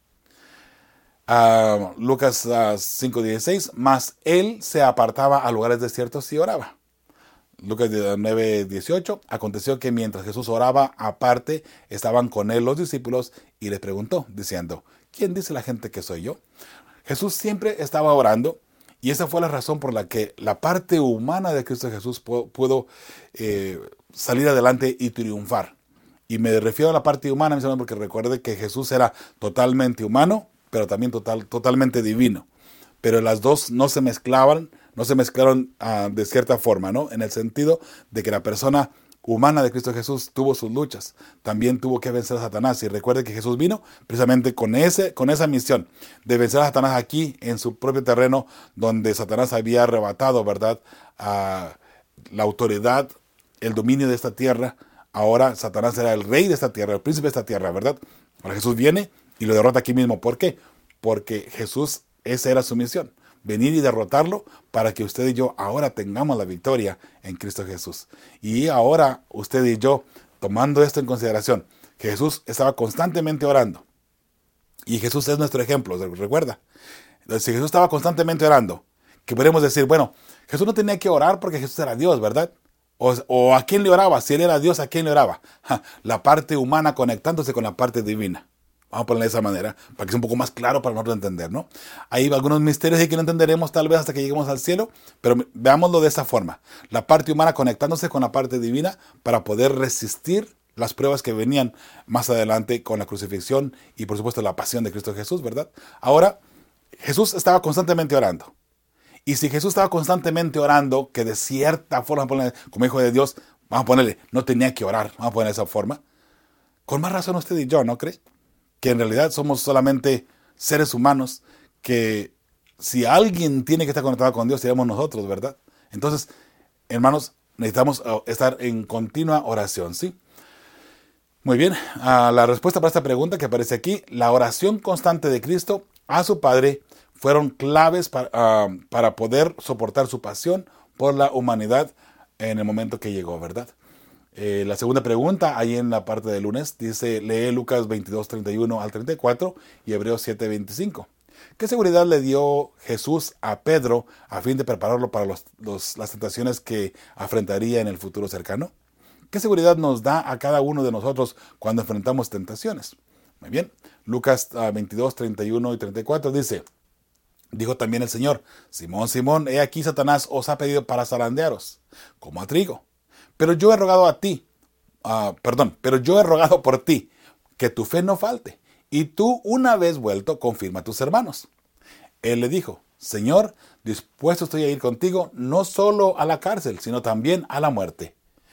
Speaker 2: Uh, Lucas uh, cinco dieciséis, mas él se apartaba a lugares desiertos y oraba. Lucas nueve dieciocho, aconteció que mientras Jesús oraba aparte, estaban con él los discípulos y les preguntó, diciendo, ¿quién dice la gente que soy yo? Jesús siempre estaba orando y esa fue la razón por la que la parte humana de Cristo Jesús pudo, pudo eh, salir adelante y triunfar. Y me refiero a la parte humana, mis hermanos, porque recuerde que Jesús era totalmente humano, pero también total, totalmente divino. Pero las dos no se mezclaban, no se mezclaron uh, de cierta forma, ¿no? En el sentido de que la persona humana de Cristo Jesús tuvo sus luchas, también tuvo que vencer a Satanás. Y recuerde que Jesús vino precisamente con, ese, con esa misión de vencer a Satanás aquí en su propio terreno, donde Satanás había arrebatado, ¿verdad?, a la autoridad, el dominio de esta tierra. Ahora Satanás era el rey de esta tierra, el príncipe de esta tierra, ¿verdad? Ahora Jesús viene y lo derrota aquí mismo. ¿Por qué? Porque Jesús, esa era su misión. Venir y derrotarlo para que usted y yo ahora tengamos la victoria en Cristo Jesús. Y ahora usted y yo, tomando esto en consideración, que Jesús estaba constantemente orando. Y Jesús es nuestro ejemplo, ¿recuerda? Entonces, si Jesús estaba constantemente orando, que podemos decir, bueno, Jesús no tenía que orar porque Jesús era Dios, ¿verdad? O, o ¿a quién le oraba? Si él era Dios, ¿a quién le oraba? Ja, la parte humana conectándose con la parte divina. Vamos a ponerlo de esa manera, para que sea un poco más claro para nosotros entender, ¿no? Hay algunos misterios que no entenderemos tal vez hasta que lleguemos al cielo, pero veámoslo de esa forma. La parte humana conectándose con la parte divina para poder resistir las pruebas que venían más adelante con la crucifixión y por supuesto la pasión de Cristo Jesús, ¿verdad? Ahora, Jesús estaba constantemente orando. Y si Jesús estaba constantemente orando, que de cierta forma, como hijo de Dios, vamos a ponerle, no tenía que orar, vamos a poner de esa forma, con más razón usted y yo, ¿no cree? Que en realidad somos solamente seres humanos, que si alguien tiene que estar conectado con Dios, seríamos nosotros, ¿verdad? Entonces, hermanos, necesitamos estar en continua oración, ¿sí? Muy bien, uh, la respuesta para esta pregunta que aparece aquí, la oración constante de Cristo a su Padre fueron claves para, uh, para poder soportar su pasión por la humanidad en el momento que llegó, ¿verdad? Eh, la segunda pregunta, ahí en la parte del lunes, dice, lee Lucas veintidós, treinta y uno al treinta y cuatro y Hebreos siete, veinticinco. ¿Qué seguridad le dio Jesús a Pedro a fin de prepararlo para los, los, las tentaciones que afrontaría en el futuro cercano? ¿Qué seguridad nos da a cada uno de nosotros cuando enfrentamos tentaciones? Muy bien, Lucas uh, veintidós, treinta y uno y treinta y cuatro dice, dijo también el Señor, Simón, Simón, he aquí Satanás os ha pedido para zarandearos, como a trigo. Pero yo he rogado a ti, uh, perdón, pero yo he rogado por ti, que tu fe no falte, y tú una vez vuelto confirma a tus hermanos. Él le dijo, Señor, dispuesto estoy a ir contigo, no solo a la cárcel, sino también a la muerte.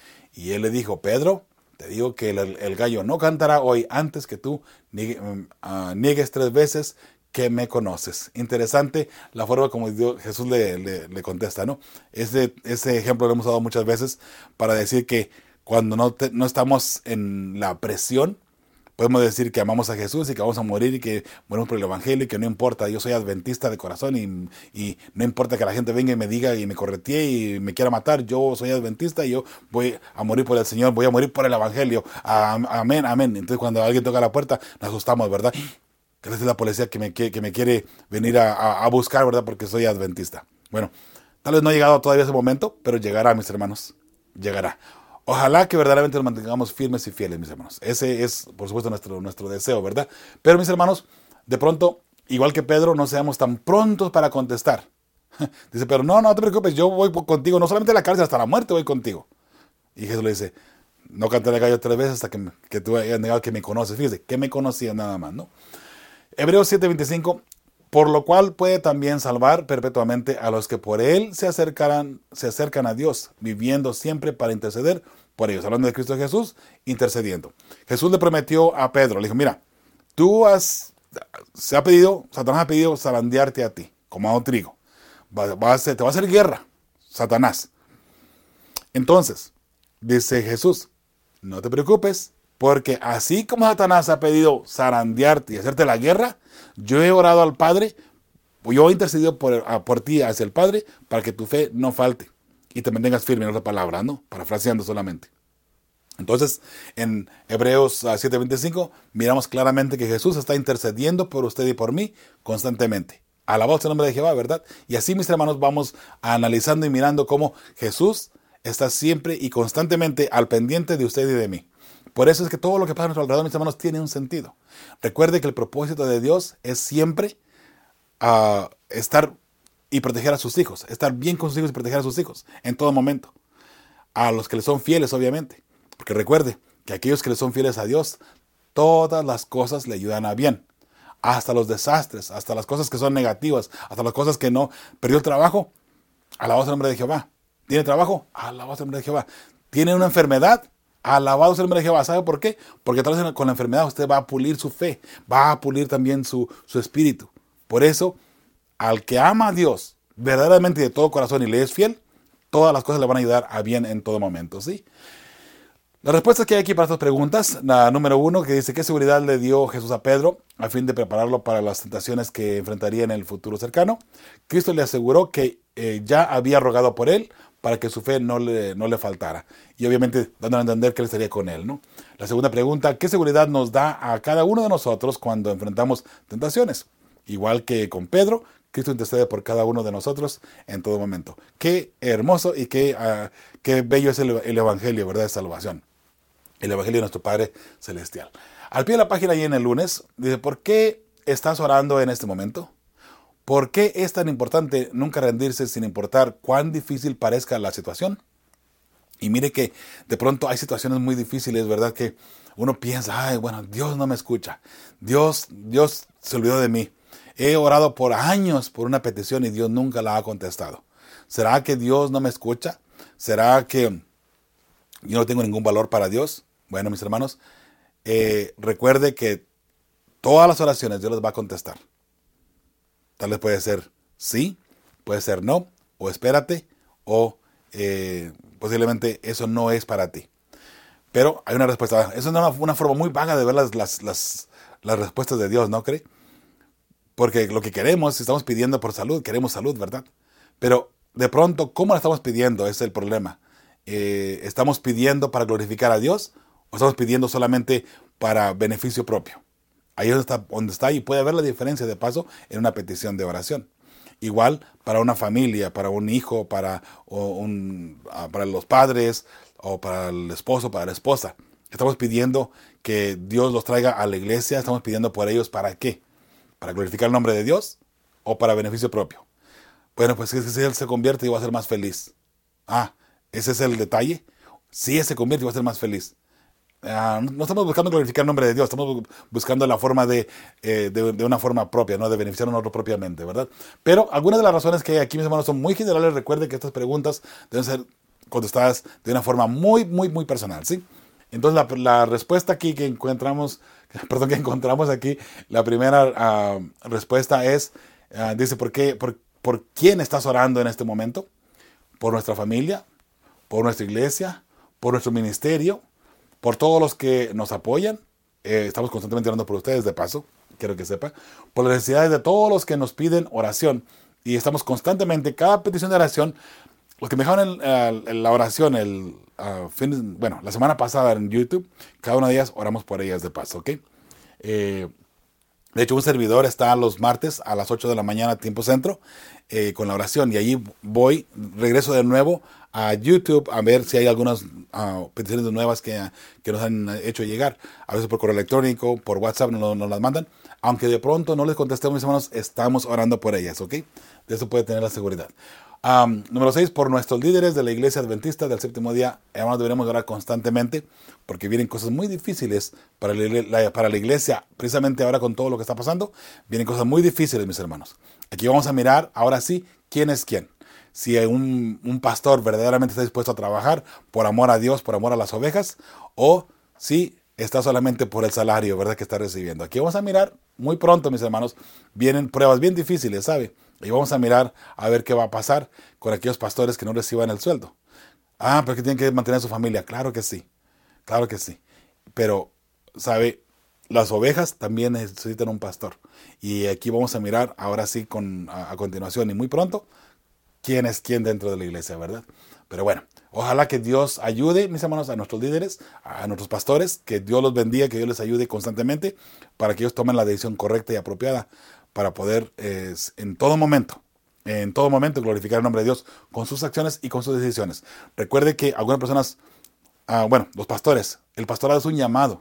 Speaker 2: Y él le dijo, Pedro, te digo que el, el gallo no cantará hoy antes que tú niegue, uh, niegues tres veces que me conoces. Interesante la forma como Dios, Jesús le, le, le contesta, ¿no? Ese, ese ejemplo lo hemos dado muchas veces para decir que cuando no, te, no estamos en la presión, podemos decir que amamos a Jesús y que vamos a morir y que morimos por el Evangelio y que no importa, yo soy adventista de corazón y, y no importa que la gente venga y me diga y me corretee y me quiera matar, yo soy adventista y yo voy a morir por el Señor, voy a morir por el Evangelio. Amén, amén. Entonces cuando alguien toca la puerta, nos asustamos, ¿verdad? Que es la policía que me, que, que me quiere venir a, a, a buscar, ¿verdad? Porque soy adventista. Bueno, tal vez no ha llegado todavía ese momento, pero llegará, mis hermanos. Llegará. Ojalá que verdaderamente nos mantengamos firmes y fieles, mis hermanos. Ese es, por supuesto, nuestro, nuestro deseo, ¿verdad? Pero, mis hermanos, de pronto, igual que Pedro, no seamos tan prontos para contestar. Dice Pedro, no, no te preocupes, yo voy contigo, no solamente a la cárcel, hasta la muerte voy contigo. Y Jesús le dice, no cantaré el gallo tres veces hasta que, que tú hayas negado que me conoces. Fíjese, que me conocía nada más, ¿no? Hebreos siete veinticinco, por lo cual puede también salvar perpetuamente a los que por él se acercarán, se acercan a Dios, viviendo siempre para interceder por ellos. Hablando de Cristo Jesús, intercediendo. Jesús le prometió a Pedro, le dijo, mira, tú has, se ha pedido, Satanás ha pedido zarandearte a ti, como a un trigo. Va, va a hacer, te va a hacer guerra, Satanás. Entonces, dice Jesús, no te preocupes, porque así como Satanás ha pedido zarandearte y hacerte la guerra, yo he orado al Padre yo he intercedido por, por ti hacia el Padre para que tu fe no falte y te mantengas firme en otra palabra, ¿no? Parafraseando solamente. Entonces, en Hebreos siete veinticinco, miramos claramente que Jesús está intercediendo por usted y por mí constantemente. Alabado sea el nombre de Jehová, ¿verdad? Y así, mis hermanos, vamos analizando y mirando cómo Jesús está siempre y constantemente al pendiente de usted y de mí. Por eso es que todo lo que pasa a nuestro alrededor, mis hermanos, tiene un sentido. Recuerde que el propósito de Dios es siempre uh, estar y proteger a sus hijos, estar bien con sus hijos y proteger a sus hijos en todo momento. A los que le son fieles, obviamente. Porque recuerde que aquellos que le son fieles a Dios, todas las cosas le ayudan a bien. Hasta los desastres, hasta las cosas que son negativas, hasta las cosas que no. Perdió el trabajo, alabado sea el nombre de Jehová. ¿Tiene trabajo? Alabado sea el nombre de Jehová. ¿Tiene una enfermedad? Alabado sea el nombre de Jehová. ¿Sabe por qué? Porque tal vez con la enfermedad usted va a pulir su fe, va a pulir también su, su espíritu. Por eso, al que ama a Dios verdaderamente de todo corazón y le es fiel, todas las cosas le van a ayudar a bien en todo momento, ¿sí? Las respuestas que hay aquí para estas preguntas, la número uno, que dice, ¿qué seguridad le dio Jesús a Pedro a fin de prepararlo para las tentaciones que enfrentaría en el futuro cercano? Cristo le aseguró que eh, ya había rogado por él para que su fe no le, no le faltara. Y obviamente dándole a entender que él estaría con él, ¿no? La segunda pregunta, ¿qué seguridad nos da a cada uno de nosotros cuando enfrentamos tentaciones? Igual que con Pedro, Cristo intercede por cada uno de nosotros en todo momento. Qué hermoso y qué, uh, qué bello es el, el Evangelio, ¿verdad? De salvación. El Evangelio de nuestro Padre Celestial. Al pie de la página ahí en el lunes, dice, ¿por qué estás orando en este momento? ¿Por qué es tan importante nunca rendirse sin importar cuán difícil parezca la situación? Y mire que de pronto hay situaciones muy difíciles, ¿verdad? Que uno piensa, ay, bueno, Dios no me escucha. Dios, Dios se olvidó de mí. He orado por años por una petición y Dios nunca la ha contestado. ¿Será que Dios no me escucha? ¿Será que yo no tengo ningún valor para Dios? Bueno, mis hermanos, eh, recuerde que todas las oraciones Dios las va a contestar. Tal vez puede ser sí, puede ser no, o espérate, o eh, posiblemente eso no es para ti. Pero hay una respuesta. Eso es una, una forma muy vaga de ver las, las, las, las respuestas de Dios, ¿no cree? Porque lo que queremos, si estamos pidiendo por salud, queremos salud, ¿verdad? Pero de pronto, ¿cómo la estamos pidiendo? Ese es el problema. Eh, ¿Estamos pidiendo para glorificar a Dios o estamos pidiendo solamente para beneficio propio? Ahí es donde está, donde está y puede haber la diferencia de paso en una petición de oración. Igual para una familia, para un hijo, para, o un, para los padres o para el esposo, para la esposa. Estamos pidiendo que Dios los traiga a la iglesia, estamos pidiendo por ellos ¿para qué? ¿Para glorificar el nombre de Dios o para beneficio propio? Bueno, pues si Él se convierte y va a ser más feliz. Ah, ese es el detalle. Si Él se convierte y va a ser más feliz. Uh, no estamos buscando glorificar el nombre de Dios, estamos buscando la forma de, eh, de, de una forma propia, no de beneficiar a nosotros propiamente, ¿verdad? Pero algunas de las razones que hay aquí, mis hermanos, son muy generales. Recuerde que estas preguntas deben ser contestadas de una forma muy, muy, muy personal, ¿sí? Entonces la, la respuesta aquí que encontramos, perdón, que encontramos aquí, la primera uh, respuesta es, uh, dice, ¿por qué, por, ¿por quién estás orando en este momento? ¿Por nuestra familia? ¿Por nuestra iglesia? ¿Por nuestro ministerio? ¿Por todos los que nos apoyan? Eh, estamos constantemente orando por ustedes, de paso, quiero que sepa. Por las necesidades de todos los que nos piden oración. Y estamos constantemente, cada petición de oración, los que me dejaron el, el, la oración, el, uh, fin, bueno, la semana pasada en YouTube, cada una de ellas oramos por ellas de paso, ¿ok? Eh, de hecho, un servidor está los martes a las ocho de la mañana, tiempo centro, eh, con la oración. Y allí voy, regreso de nuevo a YouTube a ver si hay algunas uh, peticiones nuevas que, que nos han hecho llegar. A veces por correo electrónico, por WhatsApp nos, nos las mandan. Aunque de pronto no les contestemos, mis hermanos, estamos orando por ellas, ¿ok? De eso puede tener la seguridad. Um, número seis, por nuestros líderes de la iglesia adventista del séptimo día, hermanos, deberemos orar constantemente porque vienen cosas muy difíciles para la, la, para la iglesia, precisamente ahora con todo lo que está pasando, vienen cosas muy difíciles, mis hermanos. Aquí vamos a mirar, ahora sí, quién es quién. Si un, un pastor verdaderamente está dispuesto a trabajar por amor a Dios, por amor a las ovejas, o si está solamente por el salario, ¿verdad?, que está recibiendo. Aquí vamos a mirar muy pronto, mis hermanos, vienen pruebas bien difíciles, ¿sabe? Y vamos a mirar a ver qué va a pasar con aquellos pastores que no reciban el sueldo. Ah, pero que tienen que mantener a su familia. Claro que sí, claro que sí. Pero, ¿sabe? las ovejas también necesitan un pastor. Y aquí vamos a mirar ahora sí con, a, a continuación y muy pronto quién es quién dentro de la iglesia, ¿verdad? Pero bueno, ojalá que Dios ayude, mis hermanos, a nuestros líderes, a nuestros pastores, que Dios los bendiga, que Dios les ayude constantemente para que ellos tomen la decisión correcta y apropiada para poder eh, en todo momento, en todo momento glorificar el nombre de Dios con sus acciones y con sus decisiones. Recuerde que algunas personas, ah, bueno, los pastores, el pastorado es un llamado.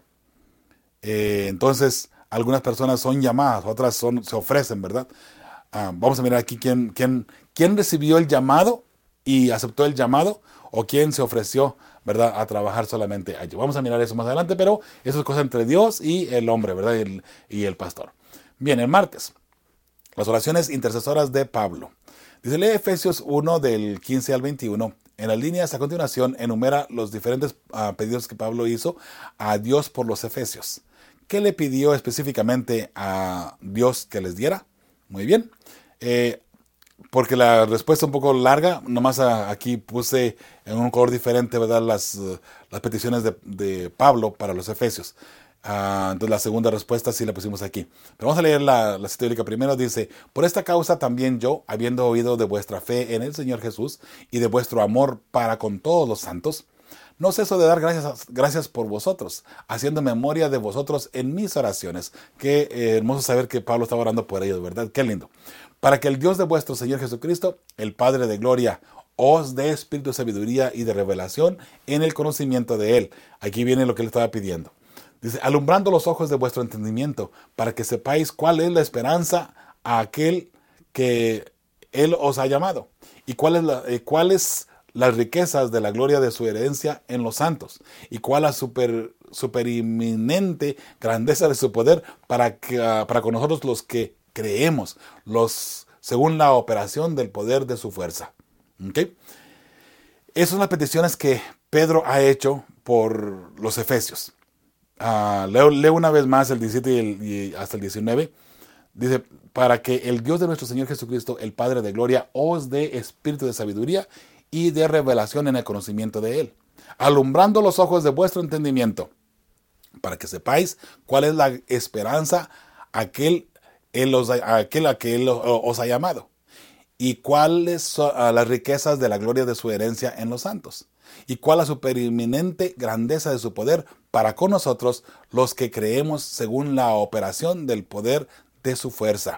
Speaker 2: Eh, entonces, algunas personas son llamadas, otras son, se ofrecen, ¿verdad? Ah, vamos a mirar aquí quién, quién, quién recibió el llamado y aceptó el llamado, o quién se ofreció, ¿verdad?, a trabajar solamente allí. Vamos a mirar eso más adelante, pero eso es cosa entre Dios y el hombre, ¿verdad?, y el, y el pastor. Bien, el martes, las oraciones intercesoras de Pablo. Dice, lee Efesios uno del quince al veintiuno. En las líneas a continuación enumera los diferentes uh, pedidos que Pablo hizo a Dios por los efesios. ¿Qué le pidió específicamente a Dios que les diera? Muy bien. Eh, porque la respuesta es un poco larga, nomás a, aquí puse en un color diferente, ¿verdad?, las, uh, las peticiones de, de Pablo para los efesios. Uh, entonces la segunda respuesta sí la pusimos aquí. Pero vamos a leer la, la cita bíblica primero. Dice, por esta causa también yo, habiendo oído de vuestra fe en el Señor Jesús y de vuestro amor para con todos los santos, no ceso de dar gracias, gracias por vosotros, haciendo memoria de vosotros en mis oraciones. Qué eh, hermoso saber que Pablo estaba orando por ellos, ¿verdad? Qué lindo. Para que el Dios de vuestro Señor Jesucristo, el Padre de gloria, os dé espíritu de sabiduría y de revelación en el conocimiento de Él. Aquí viene lo que Él estaba pidiendo. Dice, alumbrando los ojos de vuestro entendimiento, para que sepáis cuál es la esperanza a aquel que Él os ha llamado, y cuál es la, eh, cuáles las riquezas de la gloria de su herencia en los santos, y cuál la super, superinminente grandeza de su poder para, que, uh, para con nosotros los que creemos, los según la operación del poder de su fuerza. ¿Okay? Esas son las peticiones que Pedro ha hecho por los efesios. Uh, leo, leo una vez más el diecisiete y, el, y hasta el diecinueve. Dice, para que el Dios de nuestro Señor Jesucristo, el Padre de gloria, os dé espíritu de sabiduría y de revelación en el conocimiento de Él, alumbrando los ojos de vuestro entendimiento, para que sepáis cuál es la esperanza a aquel, él os, a aquel a que Él os ha llamado, y cuáles son las riquezas de la gloria de su herencia en los santos, y cuál la supereminente grandeza de su poder para con nosotros los que creemos según la operación del poder de su fuerza,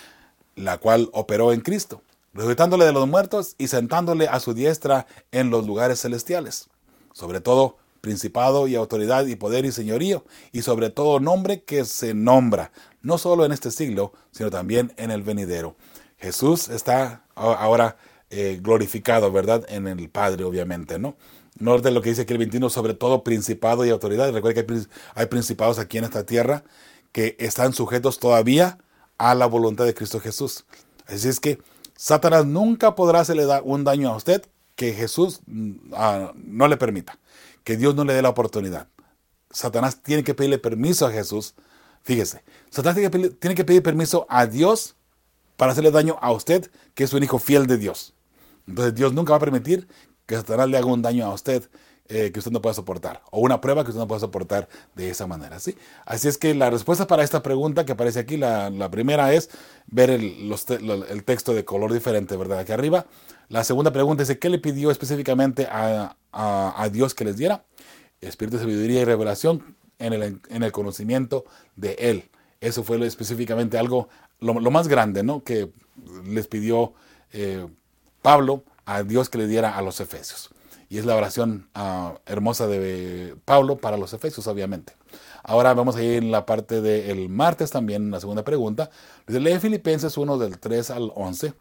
Speaker 2: la cual operó en Cristo, resucitándole de los muertos y sentándole a su diestra en los lugares celestiales, sobre todo principado y autoridad y poder y señorío, y sobre todo nombre que se nombra, no solo en este siglo, sino también en el venidero. Jesús está ahora eh, glorificado, ¿verdad?, en el Padre, obviamente, ¿no? No es de lo que dice aquí el veintiuno, sobre todo principado y autoridad. Recuerda que hay, hay principados aquí en esta tierra que están sujetos todavía a la voluntad de Cristo Jesús. Así es que Satanás nunca podrá hacerle un daño a usted que Jesús uh, no le permita, que Dios no le dé la oportunidad. Satanás tiene que pedirle permiso a Jesús. Fíjese, Satanás tiene que pedir, tiene que pedir permiso a Dios para hacerle daño a usted, que es un hijo fiel de Dios. Entonces Dios nunca va a permitir que Satanás le haga un daño a usted eh, que usted no pueda soportar, o una prueba que usted no pueda soportar de esa manera, ¿sí? Así es que la respuesta para esta pregunta que aparece aquí, la, la primera es ver el, los te, el texto de color diferente, ¿verdad?, aquí arriba. La segunda pregunta es, ¿qué le pidió específicamente a, a, a Dios que les diera? Espíritu de sabiduría y revelación en el, en el conocimiento de Él. Eso fue específicamente algo, lo, lo más grande, ¿no?, que les pidió eh, Pablo a Dios que le diera a los efesios. Y es la oración uh, hermosa de Pablo para los efesios, obviamente. Ahora vamos a ir en la parte del martes también, la segunda pregunta. Dice, lee Filipenses uno del tres al once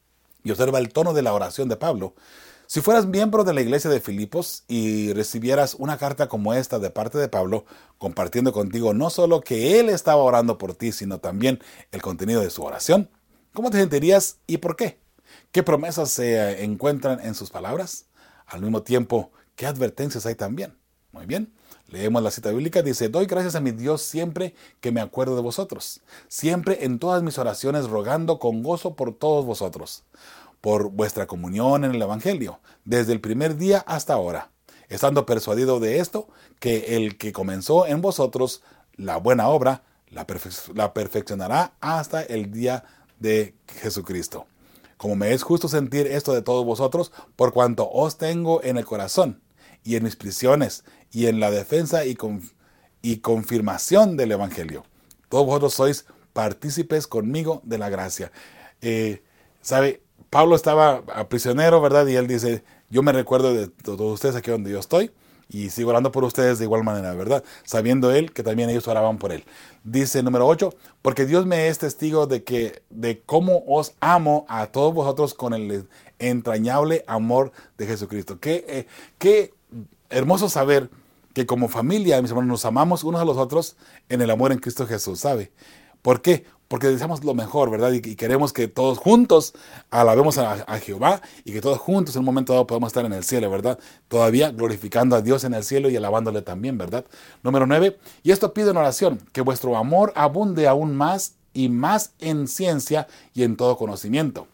Speaker 2: y observa el tono de la oración de Pablo. Si fueras miembro de la iglesia de Filipos y recibieras una carta como esta de parte de Pablo, compartiendo contigo no solo que él estaba orando por ti, sino también el contenido de su oración, ¿cómo te sentirías y por qué? ¿Qué promesas se encuentran en sus palabras? Al mismo tiempo, ¿qué advertencias hay también? Muy bien, leemos la cita bíblica, dice, doy gracias a mi Dios siempre que me acuerdo de vosotros, siempre en todas mis oraciones rogando con gozo por todos vosotros, por vuestra comunión en el Evangelio, desde el primer día hasta ahora, estando persuadido de esto, que el que comenzó en vosotros la buena obra la, perfe- la perfeccionará hasta el día de Jesucristo. Como me es justo sentir esto de todos vosotros, por cuanto os tengo en el corazón, y en mis prisiones, y en la defensa y, conf- y confirmación del Evangelio. Todos vosotros sois partícipes conmigo de la gracia. Eh, ¿Sabe? Pablo estaba prisionero, ¿verdad? Y él dice, yo me recuerdo de todos ustedes aquí donde yo estoy, y sigo orando por ustedes de igual manera, ¿verdad? Sabiendo él que también ellos oraban por él. Dice número ocho, porque Dios me es testigo de que de cómo os amo a todos vosotros con el entrañable amor de Jesucristo. Qué, eh, qué hermoso saber que como familia, mis hermanos, nos amamos unos a los otros en el amor en Cristo Jesús, ¿sabe? ¿Por qué? Porque deseamos lo mejor, ¿verdad? Y, y queremos que todos juntos alabemos a, a Jehová y que todos juntos en un momento dado podamos estar en el cielo, ¿verdad? Todavía glorificando a Dios en el cielo y alabándole también, ¿verdad? Número nueve, y esto pido en oración, que vuestro amor abunde aún más y más en ciencia y en todo conocimiento,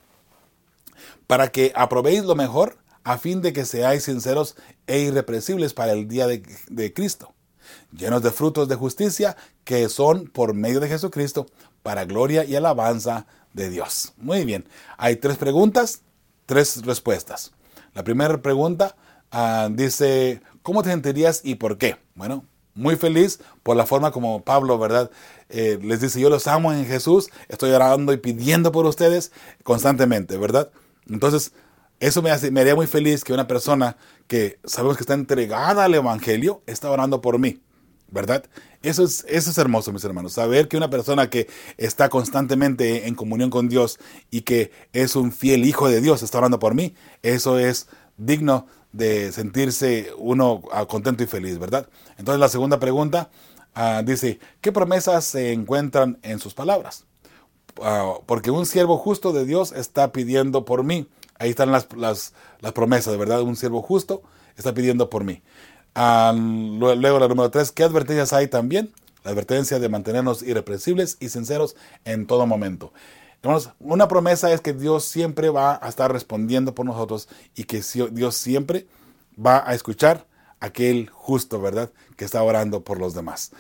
Speaker 2: para que aprobéis lo mejor, a fin de que seáis sinceros e irrepresibles para el día de, de Cristo, llenos de frutos de justicia que son por medio de Jesucristo, para gloria y alabanza de Dios. Muy bien, hay tres preguntas, tres respuestas. La primera pregunta uh, dice, ¿cómo te sentirías y por qué? Bueno, muy feliz por la forma como Pablo, ¿verdad? Eh, les dice, yo los amo en Jesús, estoy orando y pidiendo por ustedes constantemente, ¿verdad? Entonces, eso me, hace, me haría muy feliz que una persona que sabemos que está entregada al Evangelio está orando por mí, ¿verdad? Eso es, eso es hermoso, mis hermanos. Saber que una persona que está constantemente en comunión con Dios y que es un fiel hijo de Dios está orando por mí, eso es digno de sentirse uno uh, contento y feliz, ¿verdad? Entonces la segunda pregunta uh, dice, ¿qué promesas se encuentran en sus palabras? Uh, porque un siervo justo de Dios está pidiendo por mí. Ahí están las, las, las promesas, ¿verdad? Un siervo justo está pidiendo por mí. Um, luego la número tres, ¿qué advertencias hay también? La advertencia de mantenernos irrepresibles y sinceros en todo momento. Hermanos, una promesa es que Dios siempre va a estar respondiendo por nosotros y que Dios siempre va a escuchar a aquel justo, ¿verdad? Que está orando por los demás.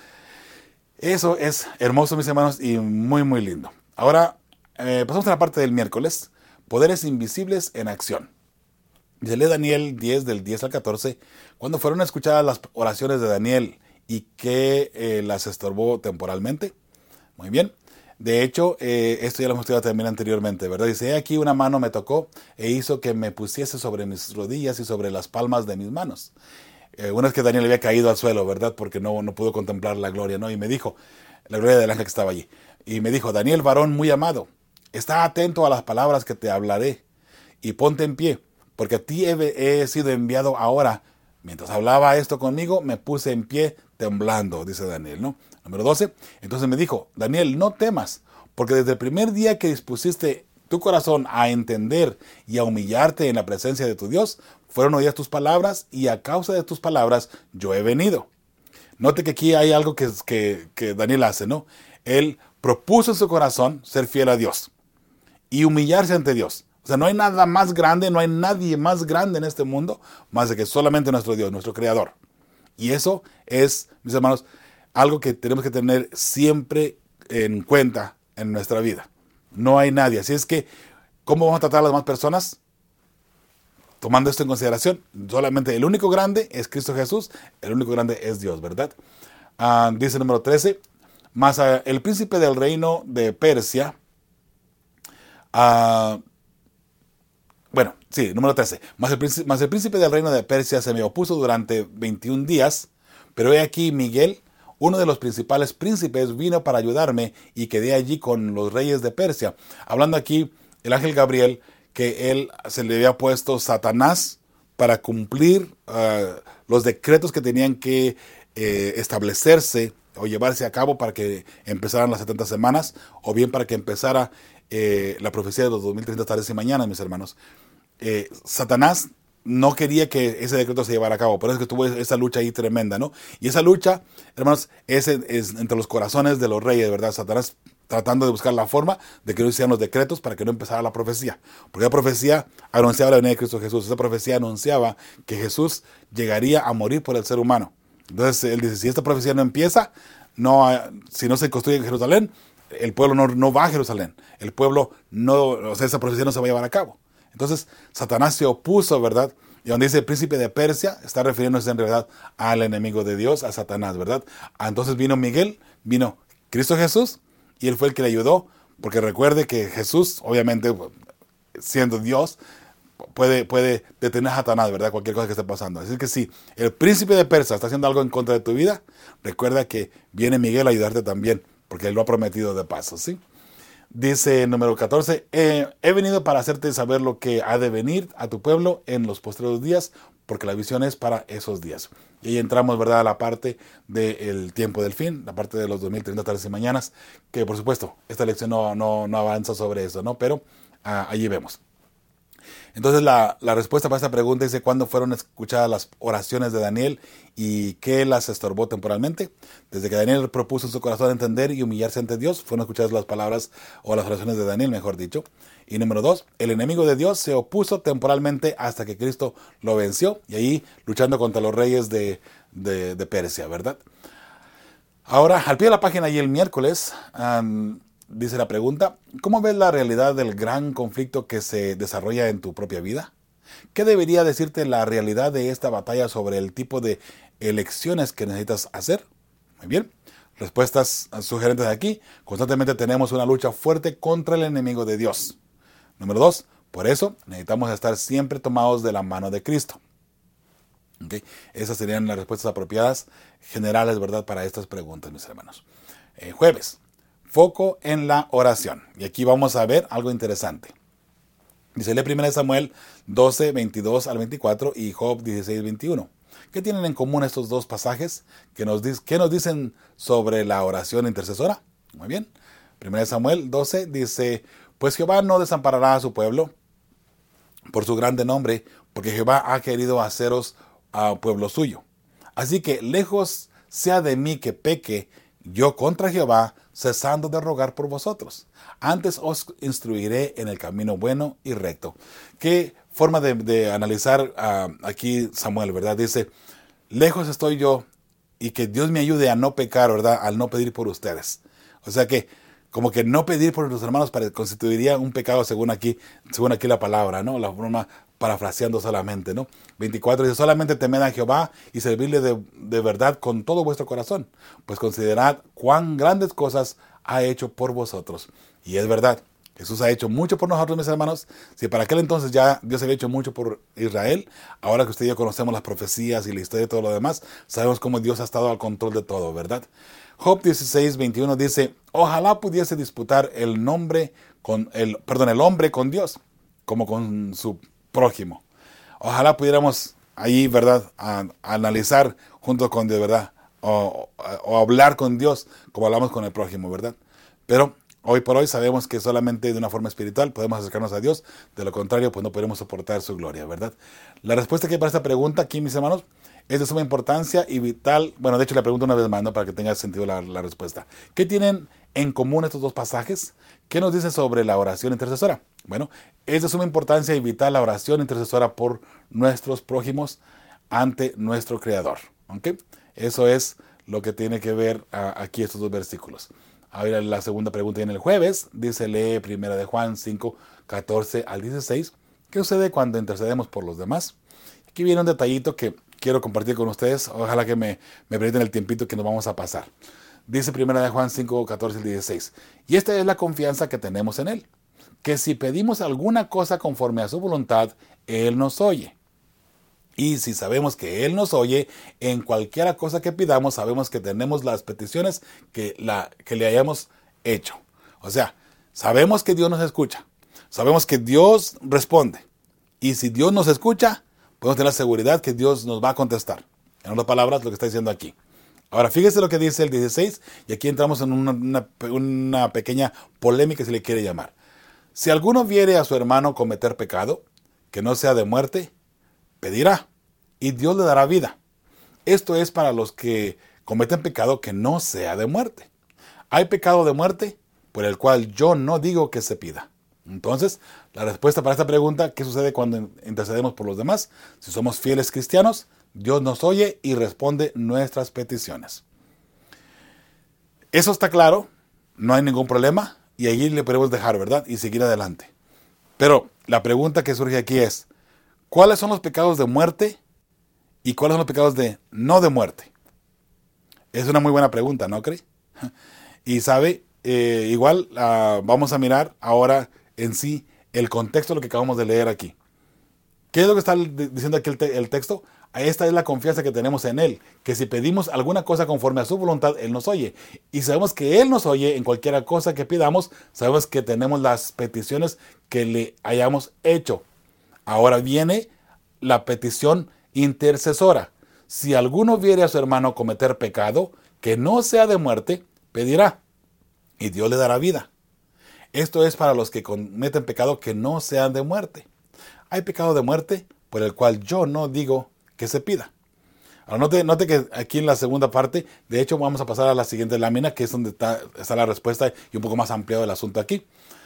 Speaker 2: Eso es hermoso, mis hermanos, y muy, muy lindo. Ahora, eh, pasamos a la parte del miércoles. Poderes invisibles en acción. Dice, lee Daniel diez, del diez al catorce, cuando fueron escuchadas las oraciones de Daniel y que eh, las estorbó temporalmente. Muy bien. De hecho, eh, esto ya lo hemos estudiado también anteriormente, ¿verdad? Dice, aquí una mano me tocó e hizo que me pusiese sobre mis rodillas y sobre las palmas de mis manos. Eh, una vez que Daniel había caído al suelo, ¿verdad? Porque no, no pudo contemplar la gloria, ¿no? Y me dijo, la gloria del ángel que estaba allí. Y me dijo, Daniel, varón muy amado, está atento a las palabras que te hablaré y ponte en pie, porque a ti he, he sido enviado ahora. Mientras hablaba esto conmigo, me puse en pie temblando, dice Daniel, ¿no? Número doce, entonces me dijo, Daniel, no temas, porque desde el primer día que dispusiste tu corazón a entender y a humillarte en la presencia de tu Dios, fueron oídas tus palabras y a causa de tus palabras yo he venido. Note que aquí hay algo que, que, que Daniel hace, ¿no? Él propuso en su corazón ser fiel a Dios y humillarse ante Dios. O sea, no hay nada más grande, no hay nadie más grande en este mundo, más de que solamente nuestro Dios, nuestro Creador. Y eso es, mis hermanos, algo que tenemos que tener siempre en cuenta en nuestra vida. No hay nadie. Así es que, ¿cómo vamos a tratar a las demás personas? Tomando esto en consideración, solamente el único grande es Cristo Jesús, el único grande es Dios, ¿verdad? Uh, dice el número trece, mas uh, el príncipe del reino de Persia, uh, bueno, sí, número trece, mas el, príncipe, mas el príncipe del reino de Persia se me opuso durante veintiún días, pero he aquí Miguel, uno de los principales príncipes, vino para ayudarme y quedé allí con los reyes de Persia. Hablando aquí el ángel Gabriel, que él se le había puesto Satanás para cumplir uh, los decretos que tenían que eh, establecerse o llevarse a cabo para que empezaran las setenta semanas, o bien para que empezara eh, la profecía de los dos mil treinta tardes y mañanas, mis hermanos. Eh, Satanás no quería que ese decreto se llevara a cabo, por eso es que tuvo esa lucha ahí tremenda, ¿no? Y esa lucha, hermanos, es, es entre los corazones de los reyes, ¿verdad? Satanás tratando de buscar la forma de que no hicieran los decretos para que no empezara la profecía. Porque la profecía anunciaba la venida de Cristo Jesús. Esa profecía anunciaba que Jesús llegaría a morir por el ser humano. Entonces él dice, si esta profecía no empieza, no, si no se construye en Jerusalén, el pueblo no, no va a Jerusalén. El pueblo no, o sea, esa profecía no se va a llevar a cabo. Entonces, Satanás se opuso, ¿verdad? Y donde dice el príncipe de Persia, está refiriéndose en realidad al enemigo de Dios, a Satanás, ¿verdad? Entonces vino Miguel, vino Cristo Jesús, y él fue el que le ayudó, porque recuerde que Jesús, obviamente, siendo Dios, puede, puede detener a Satanás, ¿verdad? Cualquier cosa que esté pasando. Así que si el príncipe de Persia está haciendo algo en contra de tu vida, recuerda que viene Miguel a ayudarte también, porque él lo ha prometido de paso, ¿sí? Dice número catorce, eh, he venido para hacerte saber lo que ha de venir a tu pueblo en los postreros días, porque la visión es para esos días. Y ahí entramos, ¿verdad?, a la parte del tiempo del fin, la parte de los dos mil treinta tardes y mañanas, que por supuesto, esta lección no, no, no avanza sobre eso, ¿no? Pero ah, allí vemos. Entonces la, la respuesta para esta pregunta dice, ¿cuándo fueron escuchadas las oraciones de Daniel y qué las estorbó temporalmente? Desde que Daniel propuso en su corazón entender y humillarse ante Dios, fueron escuchadas las palabras o las oraciones de Daniel, mejor dicho. Y número dos, el enemigo de Dios se opuso temporalmente hasta que Cristo lo venció, y ahí luchando contra los reyes de, de, de Persia, ¿verdad? Ahora, al pie de la página y el miércoles, um, dice la pregunta, ¿cómo ves la realidad del gran conflicto que se desarrolla en tu propia vida? ¿Qué debería decirte la realidad de esta batalla sobre el tipo de elecciones que necesitas hacer? Muy bien, respuestas sugerentes aquí. Constantemente tenemos una lucha fuerte contra el enemigo de Dios. Número dos, por eso necesitamos estar siempre tomados de la mano de Cristo. ¿Okay? Esas serían las respuestas apropiadas generales, ¿verdad?, para estas preguntas, mis hermanos. Eh, jueves. Foco en la oración. Y aquí vamos a ver algo interesante. Dice, lee primero Samuel doce, veintidós al veinticuatro y Job dieciséis, veintiuno. ¿Qué tienen en común estos dos pasajes? ¿Qué nos, ¿Qué nos dicen sobre la oración intercesora? Muy bien. primero Samuel doce dice, pues Jehová no desamparará a su pueblo por su grande nombre, porque Jehová ha querido haceros a pueblo suyo. Así que lejos sea de mí que peque yo contra Jehová, cesando de rogar por vosotros. Antes os instruiré en el camino bueno y recto. Qué forma de, de analizar uh, aquí Samuel, ¿verdad? Dice, lejos estoy yo y que Dios me ayude a no pecar, ¿verdad? Al no pedir por ustedes. O sea que, como que no pedir por nuestros hermanos para, constituiría un pecado según aquí, según aquí la palabra, ¿no? La forma parafraseando solamente, ¿no? veinticuatro dice, solamente temed a Jehová y servirle de, de verdad con todo vuestro corazón, pues considerad cuán grandes cosas ha hecho por vosotros. Y es verdad, Jesús ha hecho mucho por nosotros, mis hermanos. Si para aquel entonces ya Dios había hecho mucho por Israel, ahora que usted y yo conocemos las profecías y la historia y todo lo demás, sabemos cómo Dios ha estado al control de todo, ¿verdad? Job dieciséis, veintiuno dice, ojalá pudiese disputar el nombre con el, perdón, el hombre con Dios, como con su prójimo. Ojalá pudiéramos ahí, ¿verdad?, a, a analizar junto con Dios, ¿verdad? O, o, o hablar con Dios como hablamos con el prójimo, ¿verdad? Pero hoy por hoy sabemos que solamente de una forma espiritual podemos acercarnos a Dios. De lo contrario, pues no podremos soportar su gloria, ¿verdad? La respuesta que hay para esta pregunta aquí, mis hermanos, es de suma importancia y vital. Bueno, de hecho, le pregunto una vez más, ¿no?, para que tenga sentido la, la respuesta. ¿Qué tienen en común estos dos pasajes? ¿Qué nos dice sobre la oración intercesora? Bueno, es de suma importancia y vital la oración intercesora por nuestros prójimos ante nuestro Creador. ¿Okay? Eso es lo que tiene que ver uh, aquí estos dos versículos. Ahora la segunda pregunta en el jueves, dice, lee primera de Juan cinco, catorce al dieciséis. ¿Qué sucede cuando intercedemos por los demás? Aquí viene un detallito que quiero compartir con ustedes. Ojalá que me, me permitan el tiempito que nos vamos a pasar. Dice primera de Juan cinco, catorce al dieciséis. Y esta es la confianza que tenemos en Él, que si pedimos alguna cosa conforme a su voluntad, Él nos oye. Y si sabemos que Él nos oye, en cualquiera cosa que pidamos, sabemos que tenemos las peticiones que, la, que le hayamos hecho. O sea, sabemos que Dios nos escucha. Sabemos que Dios responde. Y si Dios nos escucha, podemos tener la seguridad que Dios nos va a contestar. En otras palabras, lo que está diciendo aquí. Ahora, fíjese lo que dice el dieciséis, y aquí entramos en una, una, una pequeña polémica, si le quiere llamar. Si alguno viere a su hermano cometer pecado, que no sea de muerte, pedirá, y Dios le dará vida. Esto es para los que cometen pecado que no sea de muerte. Hay pecado de muerte por el cual yo no digo que se pida. Entonces, la respuesta para esta pregunta, ¿qué sucede cuando intercedemos por los demás? Si somos fieles cristianos, Dios nos oye y responde nuestras peticiones. Eso está claro, no hay ningún problema y allí le podemos dejar, ¿verdad? Y seguir adelante. Pero la pregunta que surge aquí es, ¿cuáles son los pecados de muerte y cuáles son los pecados de no de muerte? Es una muy buena pregunta, ¿no cree? Y sabe, eh, igual uh, vamos a mirar ahora en sí el contexto de lo que acabamos de leer aquí. ¿Qué es lo que está diciendo aquí el, te el texto? Esta es la confianza que tenemos en Él, que si pedimos alguna cosa conforme a su voluntad, Él nos oye. Y sabemos que Él nos oye en cualquier cosa que pidamos, sabemos que tenemos las peticiones que le hayamos hecho. Ahora viene la petición intercesora. Si alguno viere a su hermano cometer pecado, que no sea de muerte, pedirá, y Dios le dará vida. Esto es para los que cometen pecado que no sean de muerte. Hay pecado de muerte por el cual yo no digo que se pida. Ahora note, note que aquí en la segunda parte, de hecho vamos a pasar a la siguiente lámina, que es donde está, está la respuesta y un poco más ampliado el asunto aquí.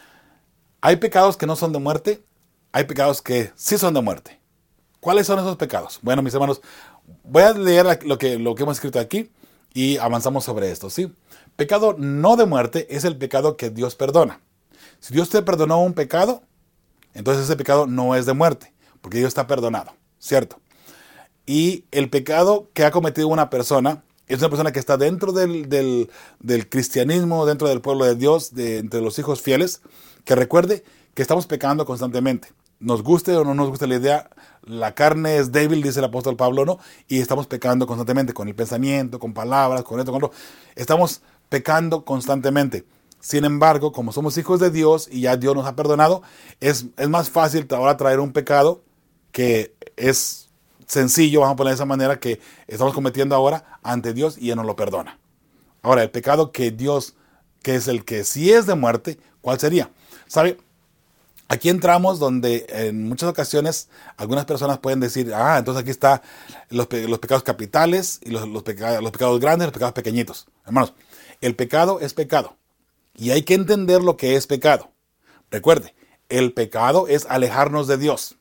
Speaker 2: Hay pecados que no son de muerte, hay pecados que sí son de muerte. ¿Cuáles son esos pecados? Bueno, mis hermanos, voy a leer lo que, lo que hemos escrito aquí y avanzamos sobre esto, ¿sí? Pecado no de muerte es el pecado que Dios perdona. Si Dios te perdonó un pecado, entonces ese pecado no es de muerte, porque Dios está perdonado, ¿cierto? Y el pecado que ha cometido una persona es una persona que está dentro del, del, del cristianismo, dentro del pueblo de Dios, de, entre los hijos fieles, que recuerde que estamos pecando constantemente. Nos guste o no nos guste la idea, la carne es débil, dice el apóstol Pablo, ¿no? Y estamos pecando constantemente con el pensamiento, con palabras, con esto, con lo. Estamos pecando constantemente. Sin embargo, como somos hijos de Dios y ya Dios nos ha perdonado, es, es más fácil ahora traer un pecado que es sencillo, vamos a poner de esa manera, que estamos cometiendo ahora ante Dios y Él nos lo perdona. Ahora, el pecado que Dios, que es el que sí es de muerte, ¿cuál sería? ¿Sabe? Aquí entramos donde en muchas ocasiones algunas personas pueden decir, ah, entonces aquí está los, pe los pecados capitales y los, los, peca los pecados grandes y los pecados pequeñitos. Hermanos, el pecado es pecado. Y hay que entender lo que es pecado. Recuerde, el pecado es alejarnos de Dios.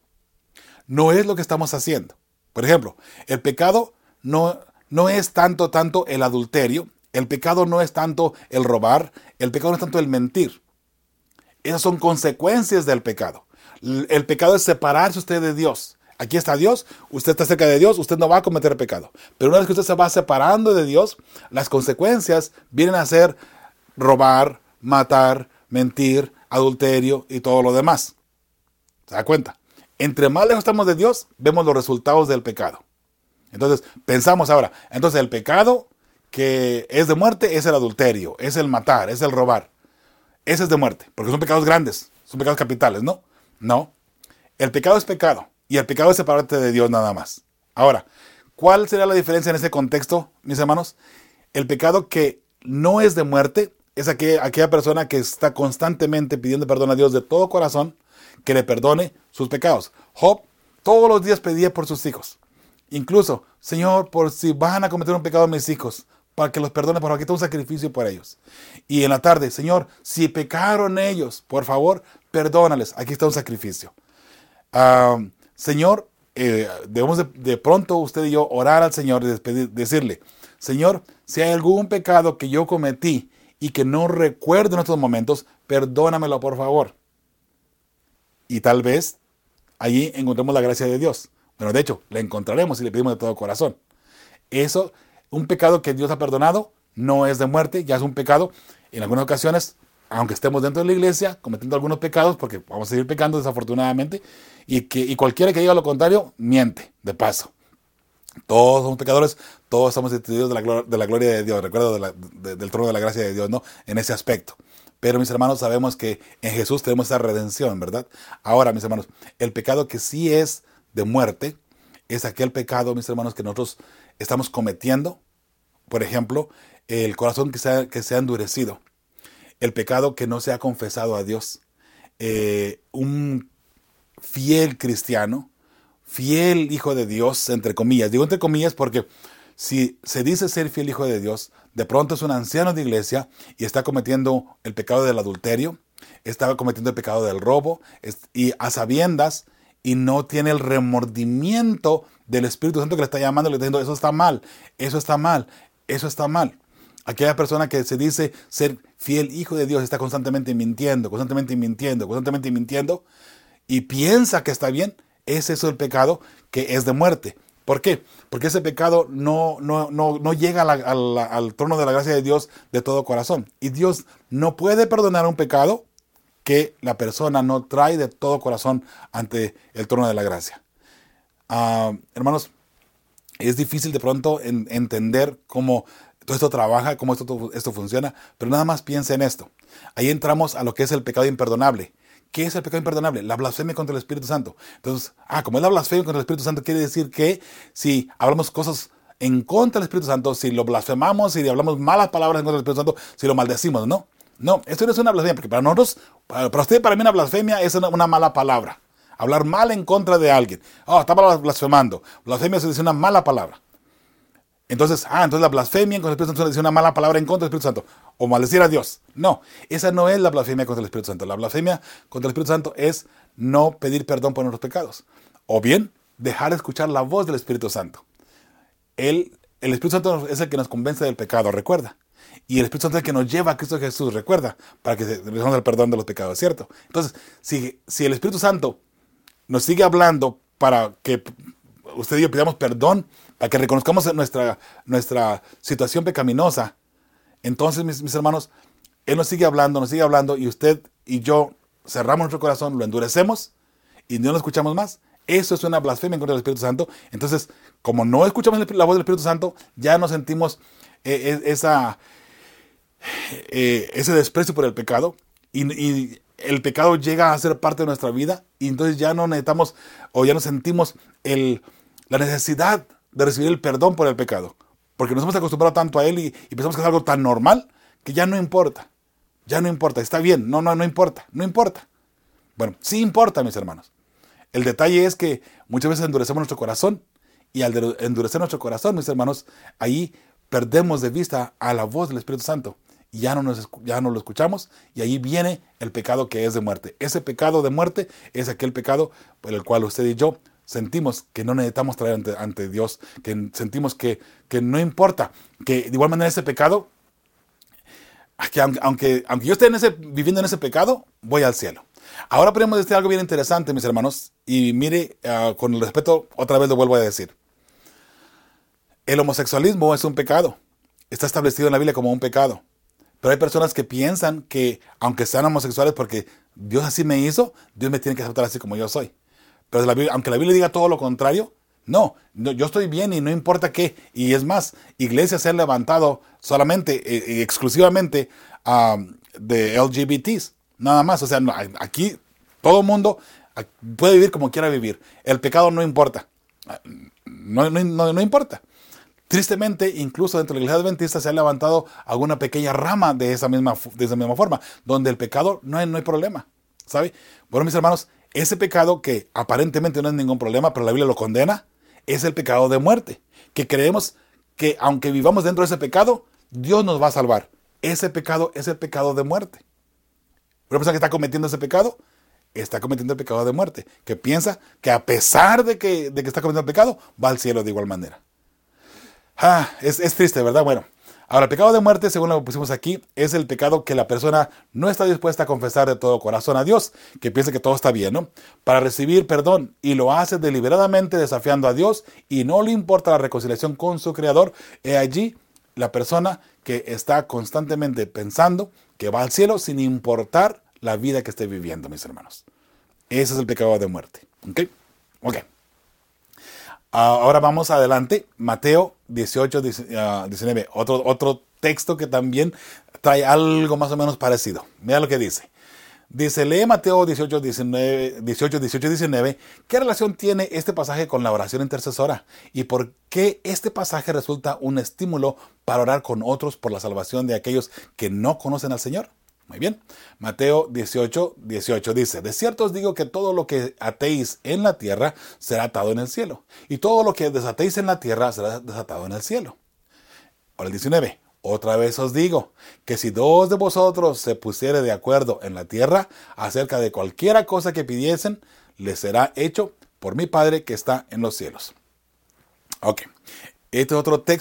Speaker 2: No es lo que estamos haciendo. Por ejemplo, el pecado no, no es tanto, tanto el adulterio. El pecado no es tanto el robar. El pecado no es tanto el mentir. Esas son consecuencias del pecado. El pecado es separarse usted de Dios. Aquí está Dios, usted está cerca de Dios, usted no va a cometer pecado. Pero una vez que usted se va separando de Dios, las consecuencias vienen a ser robar, matar, mentir, adulterio y todo lo demás. ¿Se da cuenta? Entre más lejos estamos de Dios, vemos los resultados del pecado. Entonces, pensamos ahora, entonces el pecado que es de muerte es el adulterio, es el matar, es el robar. Ese es de muerte, porque son pecados grandes, son pecados capitales, ¿no? No. El pecado es pecado, y el pecado es separarte de Dios nada más. Ahora, ¿cuál sería la diferencia en ese contexto, mis hermanos? El pecado que no es de muerte es aquella, aquella persona que está constantemente pidiendo perdón a Dios de todo corazón, que le perdone sus pecados. Job todos los días pedía por sus hijos. Incluso, Señor, por si van a cometer un pecado mis hijos, para que los perdone, por favor, aquí está un sacrificio por ellos. Y en la tarde, Señor, si pecaron ellos, por favor, perdónales, aquí está un sacrificio. Uh, Señor, eh, debemos de, de pronto usted y yo orar al Señor y despedir, decirle, Señor, si hay algún pecado que yo cometí y que no recuerdo en estos momentos, perdónamelo, por favor. Y tal vez allí encontremos la gracia de Dios. Bueno, de hecho, la encontraremos si le pedimos de todo corazón. Eso, un pecado que Dios ha perdonado, no es de muerte, ya es un pecado. En algunas ocasiones, aunque estemos dentro de la iglesia, cometiendo algunos pecados, porque vamos a seguir pecando desafortunadamente, y, que, y cualquiera que diga lo contrario, miente, de paso. Todos somos pecadores, todos estamos destituidos de la, de la gloria de Dios, recuerdo de la, de, del trono de la gracia de Dios, ¿no? En ese aspecto. Pero mis hermanos, sabemos que en Jesús tenemos esa redención, ¿verdad? Ahora, mis hermanos, el pecado que sí es de muerte es aquel pecado, mis hermanos, que nosotros estamos cometiendo. Por ejemplo, el corazón que se ha, que se ha endurecido. El pecado que no se ha confesado a Dios. Eh, un fiel cristiano, fiel hijo de Dios, entre comillas. Digo entre comillas porque si se dice ser fiel hijo de Dios, de pronto es un anciano de iglesia y está cometiendo el pecado del adulterio, está cometiendo el pecado del robo, y a sabiendas, y no tiene el remordimiento del Espíritu Santo que le está llamando, le está diciendo, eso está mal, eso está mal, eso está mal. Aquella persona que se dice ser fiel hijo de Dios está constantemente mintiendo, constantemente mintiendo, constantemente mintiendo y piensa que está bien. Ese es el pecado que es de muerte. ¿Por qué? Porque ese pecado no, no, no, no llega a la, a la, al trono de la gracia de Dios de todo corazón. Y Dios no puede perdonar un pecado que la persona no trae de todo corazón ante el trono de la gracia. Uh, hermanos, es difícil de pronto en, entender cómo todo esto trabaja, cómo esto, todo, esto funciona, pero nada más piensa en esto. Ahí entramos a lo que es el pecado imperdonable. ¿Qué es el pecado imperdonable? La blasfemia contra el Espíritu Santo. Entonces, ah, como es la blasfemia contra el Espíritu Santo, quiere decir que si hablamos cosas en contra del Espíritu Santo, si lo blasfemamos, si hablamos malas palabras en contra del Espíritu Santo, si lo maldecimos, no. No, esto no es una blasfemia, porque para nosotros, para, para usted, para mí una blasfemia es una, una mala palabra. Hablar mal en contra de alguien. Oh, estaba blasfemando. Blasfemia es decir una mala palabra. Entonces, ah, entonces la blasfemia contra el Espíritu Santo es decir una mala palabra en contra del Espíritu Santo. O maldecir a Dios. No, esa no es la blasfemia contra el Espíritu Santo. La blasfemia contra el Espíritu Santo es no pedir perdón por nuestros pecados. O bien, dejar de escuchar la voz del Espíritu Santo. Él, el Espíritu Santo es el que nos convence del pecado, recuerda. Y el Espíritu Santo es el que nos lleva a Cristo Jesús, recuerda, para que recibamos el perdón de los pecados, ¿cierto? Entonces, si, si el Espíritu Santo nos sigue hablando para que usted y yo pidamos perdón, para que reconozcamos nuestra, nuestra situación pecaminosa, entonces, mis, mis hermanos, Él nos sigue hablando, nos sigue hablando, y usted y yo cerramos nuestro corazón, lo endurecemos, y no lo escuchamos más. Eso es una blasfemia contra el Espíritu Santo. Entonces, como no escuchamos la voz del Espíritu Santo, ya no sentimos eh, esa, eh, ese desprecio por el pecado, y, y el pecado llega a ser parte de nuestra vida, y entonces ya no necesitamos, o ya no sentimos el, la necesidad de recibir el perdón por el pecado. Porque nos hemos acostumbrado tanto a él y, y pensamos que es algo tan normal que ya no importa. Ya no importa. Está bien. No, no, no importa. No importa. Bueno, sí importa, mis hermanos. El detalle es que muchas veces endurecemos nuestro corazón, y al de, endurecer nuestro corazón, mis hermanos, ahí perdemos de vista a la voz del Espíritu Santo y ya no, nos, ya no lo escuchamos, y ahí viene el pecado que es de muerte. Ese pecado de muerte es aquel pecado por el cual usted y yo sentimos que no necesitamos traer ante, ante Dios, que sentimos que, que no importa, que de igual manera ese pecado, que aunque, aunque, aunque yo esté en ese, viviendo en ese pecado, voy al cielo. Ahora podemos decir algo bien interesante, mis hermanos, y mire, uh, con el respeto, otra vez lo vuelvo a decir. El homosexualismo es un pecado, está establecido en la Biblia como un pecado, pero hay personas que piensan que aunque sean homosexuales porque Dios así me hizo, Dios me tiene que aceptar así como yo soy. Pero la Biblia, aunque la Biblia diga todo lo contrario, no, no, yo estoy bien y no importa qué. Y es más, iglesias se han levantado solamente y eh, exclusivamente um, de L G B Ts, nada más. O sea, no, aquí todo el mundo puede vivir como quiera vivir. El pecado no importa, no, no, no, no importa. Tristemente, incluso dentro de la iglesia adventista se ha levantado alguna pequeña rama de esa misma, de esa misma forma, donde el pecado no hay, no hay problema, ¿sabe? Bueno, mis hermanos, ese pecado que aparentemente no es ningún problema, pero la Biblia lo condena, es el pecado de muerte. Que creemos que aunque vivamos dentro de ese pecado, Dios nos va a salvar. Ese pecado es el pecado de muerte. Una persona que está cometiendo ese pecado, está cometiendo el pecado de muerte. Que piensa que a pesar de que, de que está cometiendo el pecado, va al cielo de igual manera. Ah, es, es triste, ¿verdad? Bueno. Ahora, el pecado de muerte, según lo pusimos aquí, es el pecado que la persona no está dispuesta a confesar de todo corazón a Dios, que piensa que todo está bien, ¿no? Para recibir perdón, y lo hace deliberadamente desafiando a Dios y no le importa la reconciliación con su Creador. He allí la persona que está constantemente pensando que va al cielo sin importar la vida que esté viviendo, mis hermanos. Ese es el pecado de muerte. ¿Ok? Ok. Ahora vamos adelante, Mateo dieciocho, diecinueve, otro, otro texto que también trae algo más o menos parecido. Mira lo que dice. Dice, lee Mateo dieciocho, diecinueve, dieciocho, dieciocho, diecinueve. ¿Qué relación tiene este pasaje con la oración intercesora? ¿Y por qué este pasaje resulta un estímulo para orar con otros por la salvación de aquellos que no conocen al Señor? Muy bien. Mateo dieciocho, dieciocho dice, de cierto os digo que todo lo que atéis en la tierra será atado en el cielo, y todo lo que desatéis en la tierra será desatado en el cielo. Ahora el diecinueve, otra vez os digo, que si dos de vosotros se pusiere de acuerdo en la tierra acerca de cualquiera cosa que pidiesen, les será hecho por mi Padre que está en los cielos. Ok. Este es otro texto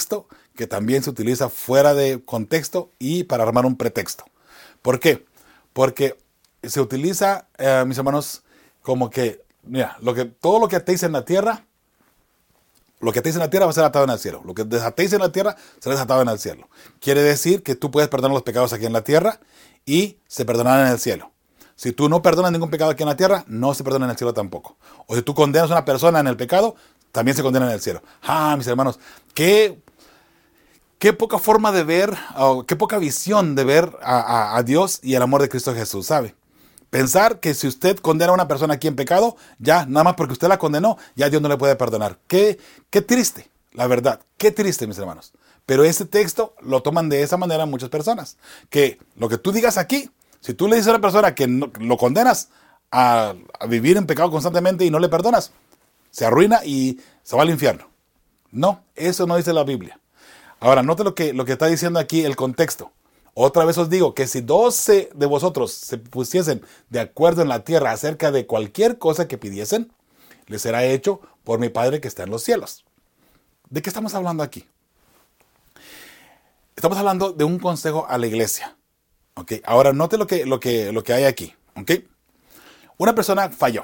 Speaker 2: que también se utiliza fuera de contexto y para armar un pretexto. ¿Por qué? Porque se utiliza, eh, mis hermanos, como que, mira, lo que, todo lo que atéis en la tierra, lo que atéis en la tierra va a ser atado en el cielo. Lo que desatéis en la tierra será desatado en el cielo. Quiere decir que tú puedes perdonar los pecados aquí en la tierra y se perdonarán en el cielo. Si tú no perdonas ningún pecado aquí en la tierra, no se perdona en el cielo tampoco. O si tú condenas a una persona en el pecado, también se condena en el cielo. Ah, mis hermanos, qué, qué poca forma de ver, o qué poca visión de ver a, a, a Dios y el amor de Cristo Jesús, ¿sabe? Pensar que si usted condena a una persona aquí en pecado, ya, nada más porque usted la condenó, ya Dios no le puede perdonar. Qué, qué triste, la verdad, qué triste, mis hermanos. Pero ese texto lo toman de esa manera muchas personas. Que lo que tú digas aquí, si tú le dices a una persona que no, lo condenas a, a vivir en pecado constantemente y no le perdonas, se arruina y se va al infierno. No, eso no dice la Biblia. Ahora, note lo que, lo que está diciendo aquí el contexto. Otra vez os digo que si doce de vosotros se pusiesen de acuerdo en la tierra acerca de cualquier cosa que pidiesen, les será hecho por mi Padre que está en los cielos. ¿De qué estamos hablando aquí? Estamos hablando de un consejo a la iglesia. ¿Okay? Ahora, note lo que, lo que, lo que hay aquí. ¿Okay? Una persona falló.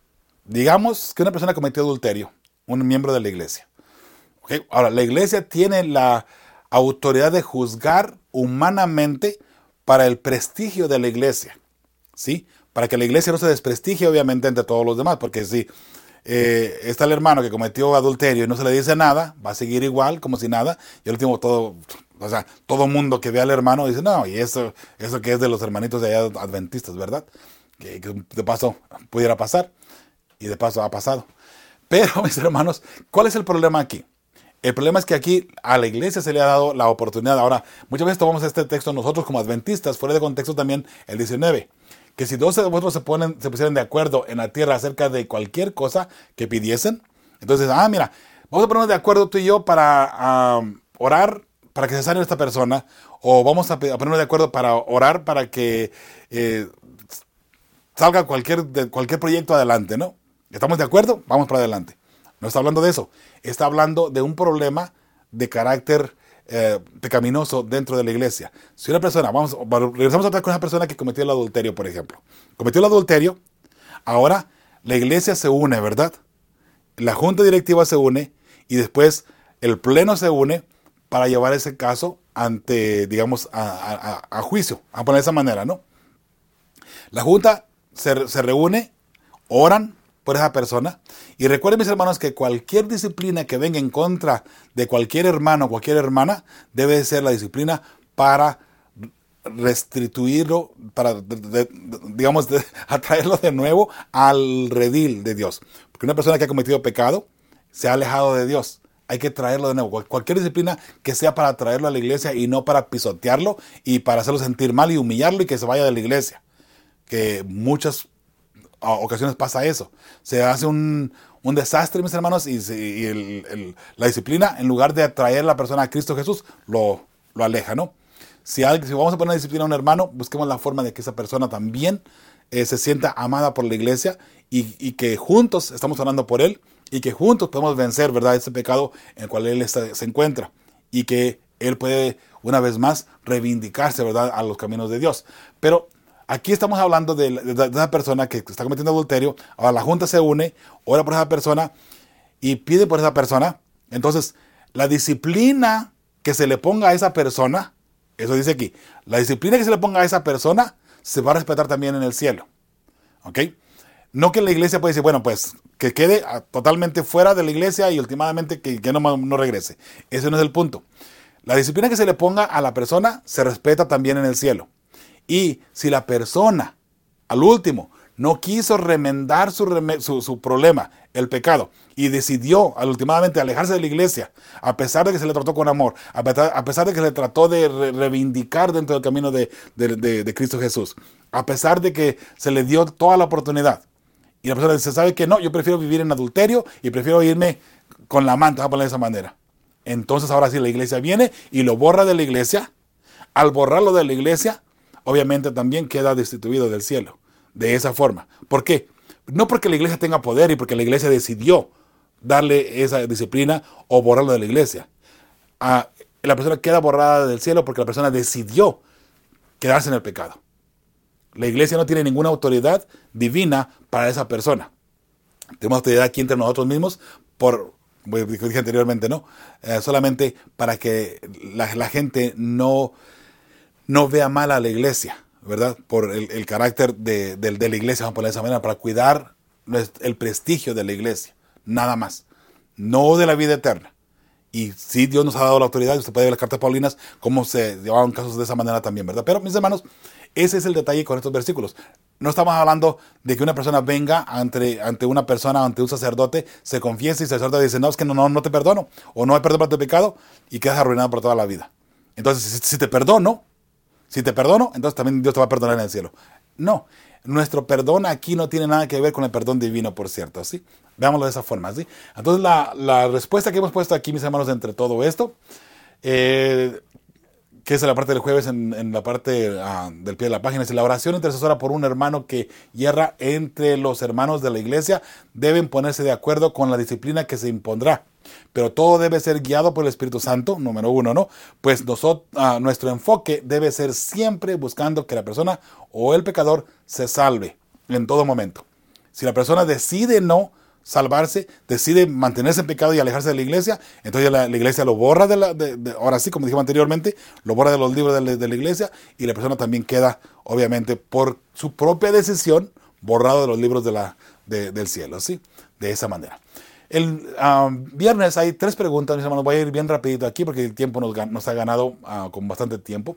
Speaker 2: Digamos que una persona cometió adulterio, un miembro de la iglesia. ¿Okay? Ahora, la iglesia tiene la autoridad de juzgar humanamente para el prestigio de la iglesia, ¿sí? Para que la iglesia no se desprestigie, obviamente, entre todos los demás, porque si eh, está el hermano que cometió adulterio y no se le dice nada, va a seguir igual, como si nada, y al último todo, o sea, todo mundo que ve al hermano dice, no, y eso, eso que es de los hermanitos de allá adventistas, ¿verdad? Que, que de paso pudiera pasar, y de paso ha pasado. Pero, mis hermanos, ¿cuál es el problema aquí? El problema es que aquí a la iglesia se le ha dado la oportunidad. Ahora, muchas veces tomamos este texto nosotros como adventistas, fuera de contexto también el diecinueve, que si doce de vosotros se, ponen, se pusieran de acuerdo en la tierra acerca de cualquier cosa que pidiesen, entonces, ah, mira, vamos a ponernos de acuerdo tú y yo para um, orar para que se sane esta persona, o vamos a, a ponernos de acuerdo para orar para que eh, salga cualquier, de, cualquier proyecto adelante, ¿no? ¿Estamos de acuerdo? Vamos para adelante. No está hablando de eso. Está hablando de un problema de carácter eh, pecaminoso dentro de la iglesia. Si una persona, vamos, regresamos otra vez con una persona que cometió el adulterio, por ejemplo. Cometió el adulterio, ahora la iglesia se une, ¿verdad? La junta directiva se une y después el pleno se une para llevar ese caso ante, digamos, a, a, a juicio. A poner de esa manera, ¿no? La junta se, se reúne, oran por esa persona. Y recuerden, mis hermanos, que cualquier disciplina que venga en contra de cualquier hermano o cualquier hermana debe ser la disciplina para restituirlo, para, de, de, digamos, de, atraerlo de nuevo al redil de Dios. Porque una persona que ha cometido pecado se ha alejado de Dios. Hay que traerlo de nuevo. Cualquier disciplina que sea para traerlo a la iglesia y no para pisotearlo y para hacerlo sentir mal y humillarlo y que se vaya de la iglesia. Que muchas ocasiones pasa eso. Se hace un, un desastre, mis hermanos, y, se, y el, el, la disciplina, en lugar de atraer a la persona a Cristo Jesús, lo, lo aleja, ¿no? Si, alguien, si vamos a poner disciplina a un hermano, busquemos la forma de que esa persona también eh, se sienta amada por la iglesia y, y que juntos estamos orando por él y que juntos podemos vencer, ¿verdad?, ese pecado en el cual él está, se encuentra y que él puede, una vez más, reivindicarse, ¿verdad?, a los caminos de Dios. Pero aquí estamos hablando de, de, de esa persona que está cometiendo adulterio. Ahora la junta se une, ora por esa persona y pide por esa persona. Entonces, la disciplina que se le ponga a esa persona, eso dice aquí, la disciplina que se le ponga a esa persona se va a respetar también en el cielo. ¿Ok? No que la iglesia puede decir, bueno, pues que quede totalmente fuera de la iglesia y últimamente que, que no, no regrese. Ese no es el punto. La disciplina que se le ponga a la persona se respeta también en el cielo. Y si la persona, al último, no quiso remendar su, su, su problema, el pecado, y decidió, al últimamente, alejarse de la iglesia, a pesar de que se le trató con amor, a pesar, a pesar de que se le trató de re reivindicar dentro del camino de, de, de, de Cristo Jesús, a pesar de que se le dio toda la oportunidad, y la persona dice, ¿sabe qué? No, yo prefiero vivir en adulterio y prefiero irme con la manta, a poner de esa manera. Entonces, ahora sí, la iglesia viene y lo borra de la iglesia. Al borrarlo de la iglesia, obviamente también queda destituido del cielo, de esa forma. ¿Por qué? No porque la iglesia tenga poder y porque la iglesia decidió darle esa disciplina o borrarlo de la iglesia. Ah, la persona queda borrada del cielo porque la persona decidió quedarse en el pecado. La iglesia no tiene ninguna autoridad divina para esa persona. Tenemos autoridad aquí entre nosotros mismos por, como dije anteriormente, ¿no? Eh, solamente para que la, la gente no, no vea mal a la iglesia, ¿verdad? Por el, el carácter de, de, de la iglesia, vamos a ponerlo de esa manera, para cuidar el prestigio de la iglesia, nada más. No de la vida eterna. Y sí, Dios nos ha dado la autoridad, usted puede ver las cartas paulinas, cómo se llevaban casos de esa manera también, ¿verdad? Pero, mis hermanos, ese es el detalle con estos versículos. No estamos hablando de que una persona venga ante, ante una persona, ante un sacerdote, se confiese y el sacerdote dice, no, es que no, no, no te perdono, o no hay perdón para tu pecado, y quedas arruinado por toda la vida. Entonces, si, si te perdono, si te perdono, entonces también Dios te va a perdonar en el cielo. No, nuestro perdón aquí no tiene nada que ver con el perdón divino, por cierto, ¿sí? Veámoslo de esa forma, ¿sí? Entonces, la, la respuesta que hemos puesto aquí, mis hermanos, entre todo esto, eh, que es en la parte del jueves, en, en la parte uh, del pie de la página, es la oración intercesora por un hermano que yerra entre los hermanos de la iglesia, deben ponerse de acuerdo con la disciplina que se impondrá. Pero todo debe ser guiado por el Espíritu Santo, número uno, ¿no? Pues nosotros, uh, nuestro enfoque debe ser siempre buscando que la persona o el pecador se salve en todo momento. Si la persona decide no salvarse, decide mantenerse en pecado y alejarse de la iglesia, entonces la, la iglesia lo borra de la, de, de, ahora sí, como dijimos anteriormente, lo borra de los libros de la, de la iglesia, y la persona también queda, obviamente, por su propia decisión, borrado de los libros de la, de, del cielo, ¿sí? De esa manera. El um, viernes hay tres preguntas, mis hermanos, voy a ir bien rapidito aquí porque el tiempo nos, nos ha ganado uh, con bastante tiempo.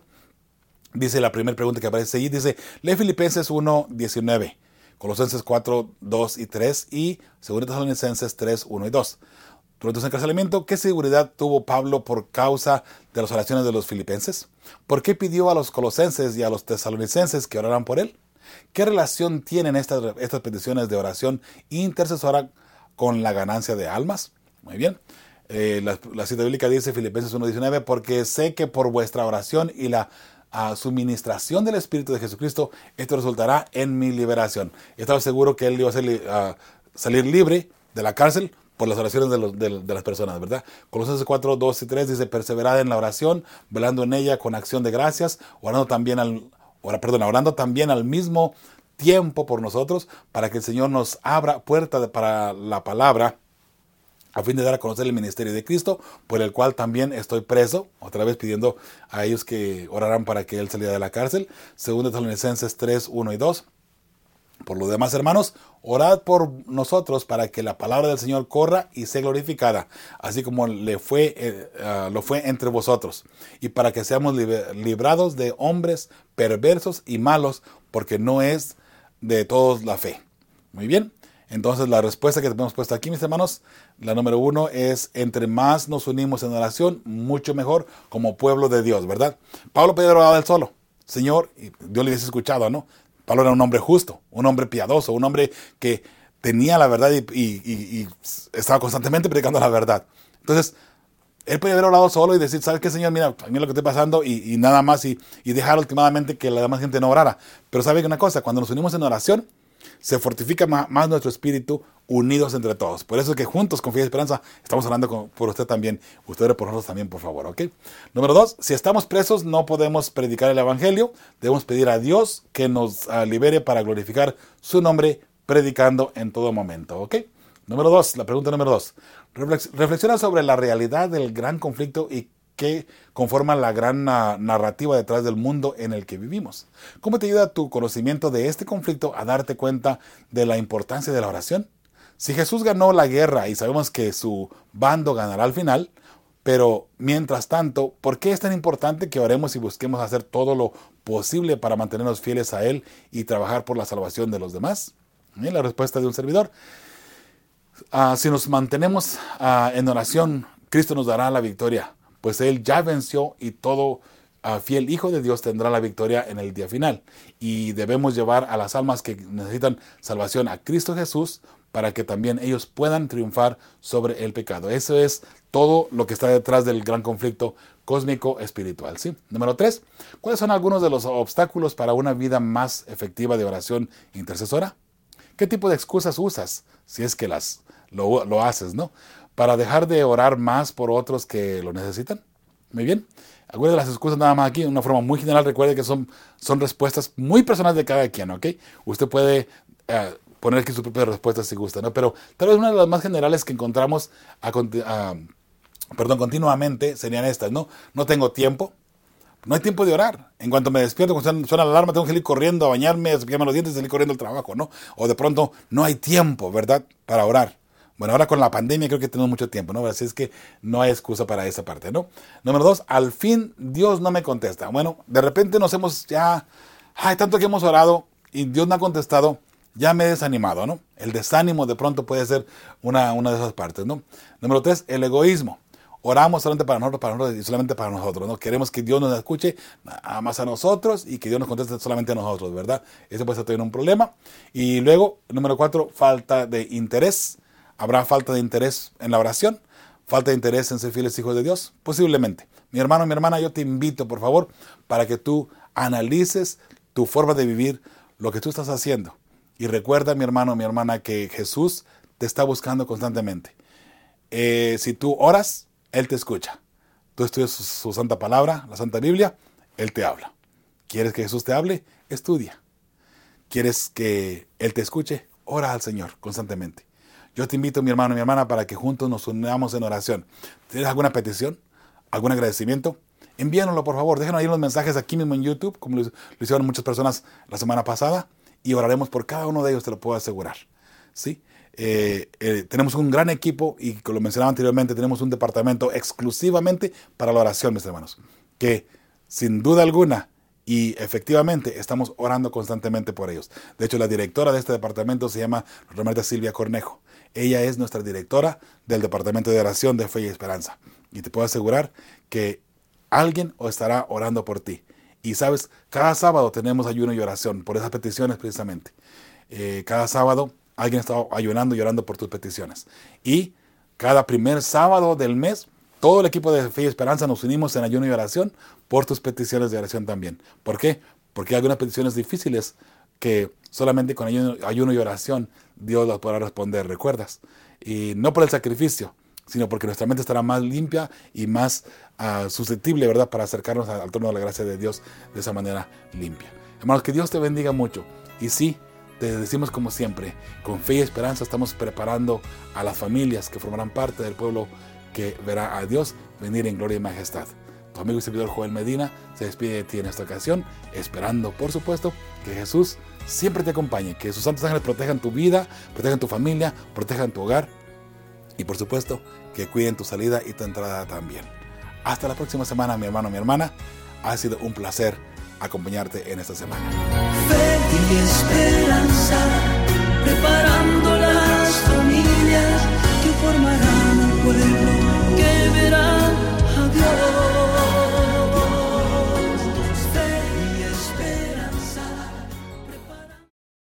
Speaker 2: Dice la primera pregunta que aparece ahí, dice, lee Filipenses uno, diecinueve. Colosenses cuatro, dos y tres y segunda Tesalonicenses tres, uno y dos. Durante su encarcelamiento, ¿qué seguridad tuvo Pablo por causa de las oraciones de los filipenses? ¿Por qué pidió a los colosenses y a los tesalonicenses que oraran por él? ¿Qué relación tienen estas, estas peticiones de oración intercesora con la ganancia de almas? Muy bien. Eh, la, la cita bíblica dice, Filipenses uno, diecinueve, porque sé que por vuestra oración y la a suministración del Espíritu de Jesucristo, esto resultará en mi liberación. Estaba seguro que él iba a, ser, uh, salir libre de la cárcel por las oraciones de, los, de, de las personas, ¿verdad? Colosenses cuatro, dos y tres dice, perseverad en la oración, velando en ella con acción de gracias, orando también al, ora, perdón, orando también al mismo tiempo por nosotros, para que el Señor nos abra puerta de, para la palabra, a fin de dar a conocer el ministerio de Cristo, por el cual también estoy preso, otra vez pidiendo a ellos que oraran para que él saliera de la cárcel. Segunda Tesalonicenses tres, uno y dos. Por lo demás, hermanos, orad por nosotros para que la palabra del Señor corra y sea glorificada, así como le fue, eh, uh, lo fue entre vosotros, y para que seamos librados de hombres perversos y malos, porque no es de todos la fe. Muy bien. Entonces la respuesta que tenemos puesta aquí, mis hermanos, la número uno es, entre más nos unimos en oración, mucho mejor como pueblo de Dios, ¿verdad? Pablo podía orar él solo, Señor, y Dios le hubiese escuchado, ¿no? Pablo era un hombre justo, un hombre piadoso, un hombre que tenía la verdad y, y, y, y estaba constantemente predicando la verdad. Entonces, él podía haber orado solo y decir, ¿sabes qué, Señor? Mira, mira lo que está pasando y, y nada más, y, y dejar últimamente que la demás gente no orara. Pero ¿sabe una cosa? Cuando nos unimos en oración, se fortifica más, más nuestro espíritu unidos entre todos. Por eso es que juntos, con fe y esperanza, estamos orando con, por usted también. Usted ore por nosotros también, por favor, ¿ok? Número dos, si estamos presos, no podemos predicar el evangelio. Debemos pedir a Dios que nos uh, libere para glorificar su nombre, predicando en todo momento, ¿ok? Número dos, la pregunta número dos. Reflexiona sobre la realidad del gran conflicto y que conforma la gran uh, narrativa detrás del mundo en el que vivimos. ¿Cómo te ayuda tu conocimiento de este conflicto a darte cuenta de la importancia de la oración? Si Jesús ganó la guerra y sabemos que su bando ganará al final, pero mientras tanto, ¿por qué es tan importante que oremos y busquemos hacer todo lo posible para mantenernos fieles a Él y trabajar por la salvación de los demás? ¿Eh? La respuesta de un servidor. Uh, si nos mantenemos uh, en oración, Cristo nos dará la victoria, pues Él ya venció y todo uh, fiel Hijo de Dios tendrá la victoria en el día final. Y debemos llevar a las almas que necesitan salvación a Cristo Jesús para que también ellos puedan triunfar sobre el pecado. Eso es todo lo que está detrás del gran conflicto cósmico espiritual, ¿sí? Número tres, ¿cuáles son algunos de los obstáculos para una vida más efectiva de oración intercesora? ¿Qué tipo de excusas usas, si es que las lo, lo haces, ¿no? para dejar de orar más por otros que lo necesitan? Muy bien. Acuérdense las excusas nada más aquí, de una forma muy general. Recuerde que son, son respuestas muy personales de cada quien, ¿ok? Usted puede uh, poner aquí su propia respuesta si gusta, ¿no? Pero tal vez una de las más generales que encontramos a, a, perdón, continuamente serían estas, ¿no? No tengo tiempo. No hay tiempo de orar. En cuanto me despierto, cuando suena la alarma, tengo que salir corriendo a bañarme, a cepillarme los dientes y salir corriendo al trabajo, ¿no? O de pronto no hay tiempo, ¿verdad?, para orar. Bueno, ahora con la pandemia creo que tenemos mucho tiempo, ¿no? Así es que no hay excusa para esa parte, ¿no? Número dos, al fin Dios no me contesta. Bueno, de repente nos hemos ya, ay, tanto que hemos orado y Dios no ha contestado, ya me he desanimado, ¿no? El desánimo de pronto puede ser una, una de esas partes, ¿no? Número tres, el egoísmo. Oramos solamente para nosotros, para nosotros y solamente para nosotros, ¿no? Queremos que Dios nos escuche nada más a nosotros y que Dios nos conteste solamente a nosotros, ¿verdad? Ese puede ser también un problema. Y luego, número cuatro, falta de interés. ¿Habrá falta de interés en la oración? ¿Falta de interés en ser fieles hijos de Dios? Posiblemente. Mi hermano, mi hermana, yo te invito, por favor, para que tú analices tu forma de vivir, lo que tú estás haciendo. Y recuerda, mi hermano, mi hermana, que Jesús te está buscando constantemente. Eh, si tú oras, Él te escucha. Tú estudias su, su santa palabra, la Santa Biblia, Él te habla. ¿Quieres que Jesús te hable? Estudia. ¿Quieres que Él te escuche? Ora al Señor constantemente. Yo te invito, mi hermano y mi hermana, para que juntos nos unamos en oración. ¿Tienes alguna petición? ¿Algún agradecimiento? Envíanoslo, por favor. Déjanos ahí los mensajes aquí mismo en YouTube, como lo, lo hicieron muchas personas la semana pasada, y oraremos por cada uno de ellos, te lo puedo asegurar. ¿Sí? Eh, eh, tenemos un gran equipo y, como lo mencionaba anteriormente, tenemos un departamento exclusivamente para la oración, mis hermanos, que sin duda alguna y efectivamente estamos orando constantemente por ellos. De hecho, la directora de este departamento se llama Romerta Silvia Cornejo. Ella es nuestra directora del departamento de oración de Fe y Esperanza. Y te puedo asegurar que alguien estará orando por ti. Y sabes, cada sábado tenemos ayuno y oración por esas peticiones precisamente. Eh, cada sábado alguien está ayunando y orando por tus peticiones. Y cada primer sábado del mes, todo el equipo de Fe y Esperanza nos unimos en ayuno y oración por tus peticiones de oración también. ¿Por qué? Porque hay algunas peticiones difíciles que solamente con ayuno, ayuno y oración Dios las podrá responder, ¿recuerdas? Y no por el sacrificio, sino porque nuestra mente estará más limpia y más uh, susceptible, ¿verdad?, para acercarnos al trono de la gracia de Dios de esa manera limpia. Hermanos, que Dios te bendiga mucho. Y sí, te decimos como siempre, con Fe y Esperanza estamos preparando a las familias que formarán parte del pueblo que verá a Dios venir en gloria y majestad. Tu amigo y servidor Joel Medina se despide de ti en esta ocasión, esperando, por supuesto, que Jesús siempre te acompañe, que sus santos ángeles protejan tu vida, protejan tu familia, protejan tu hogar y, por supuesto, que cuiden tu salida y tu entrada también. Hasta la próxima semana, mi hermano, mi hermana. Ha sido un placer acompañarte en esta semana.
Speaker 3: Fe y esperanza.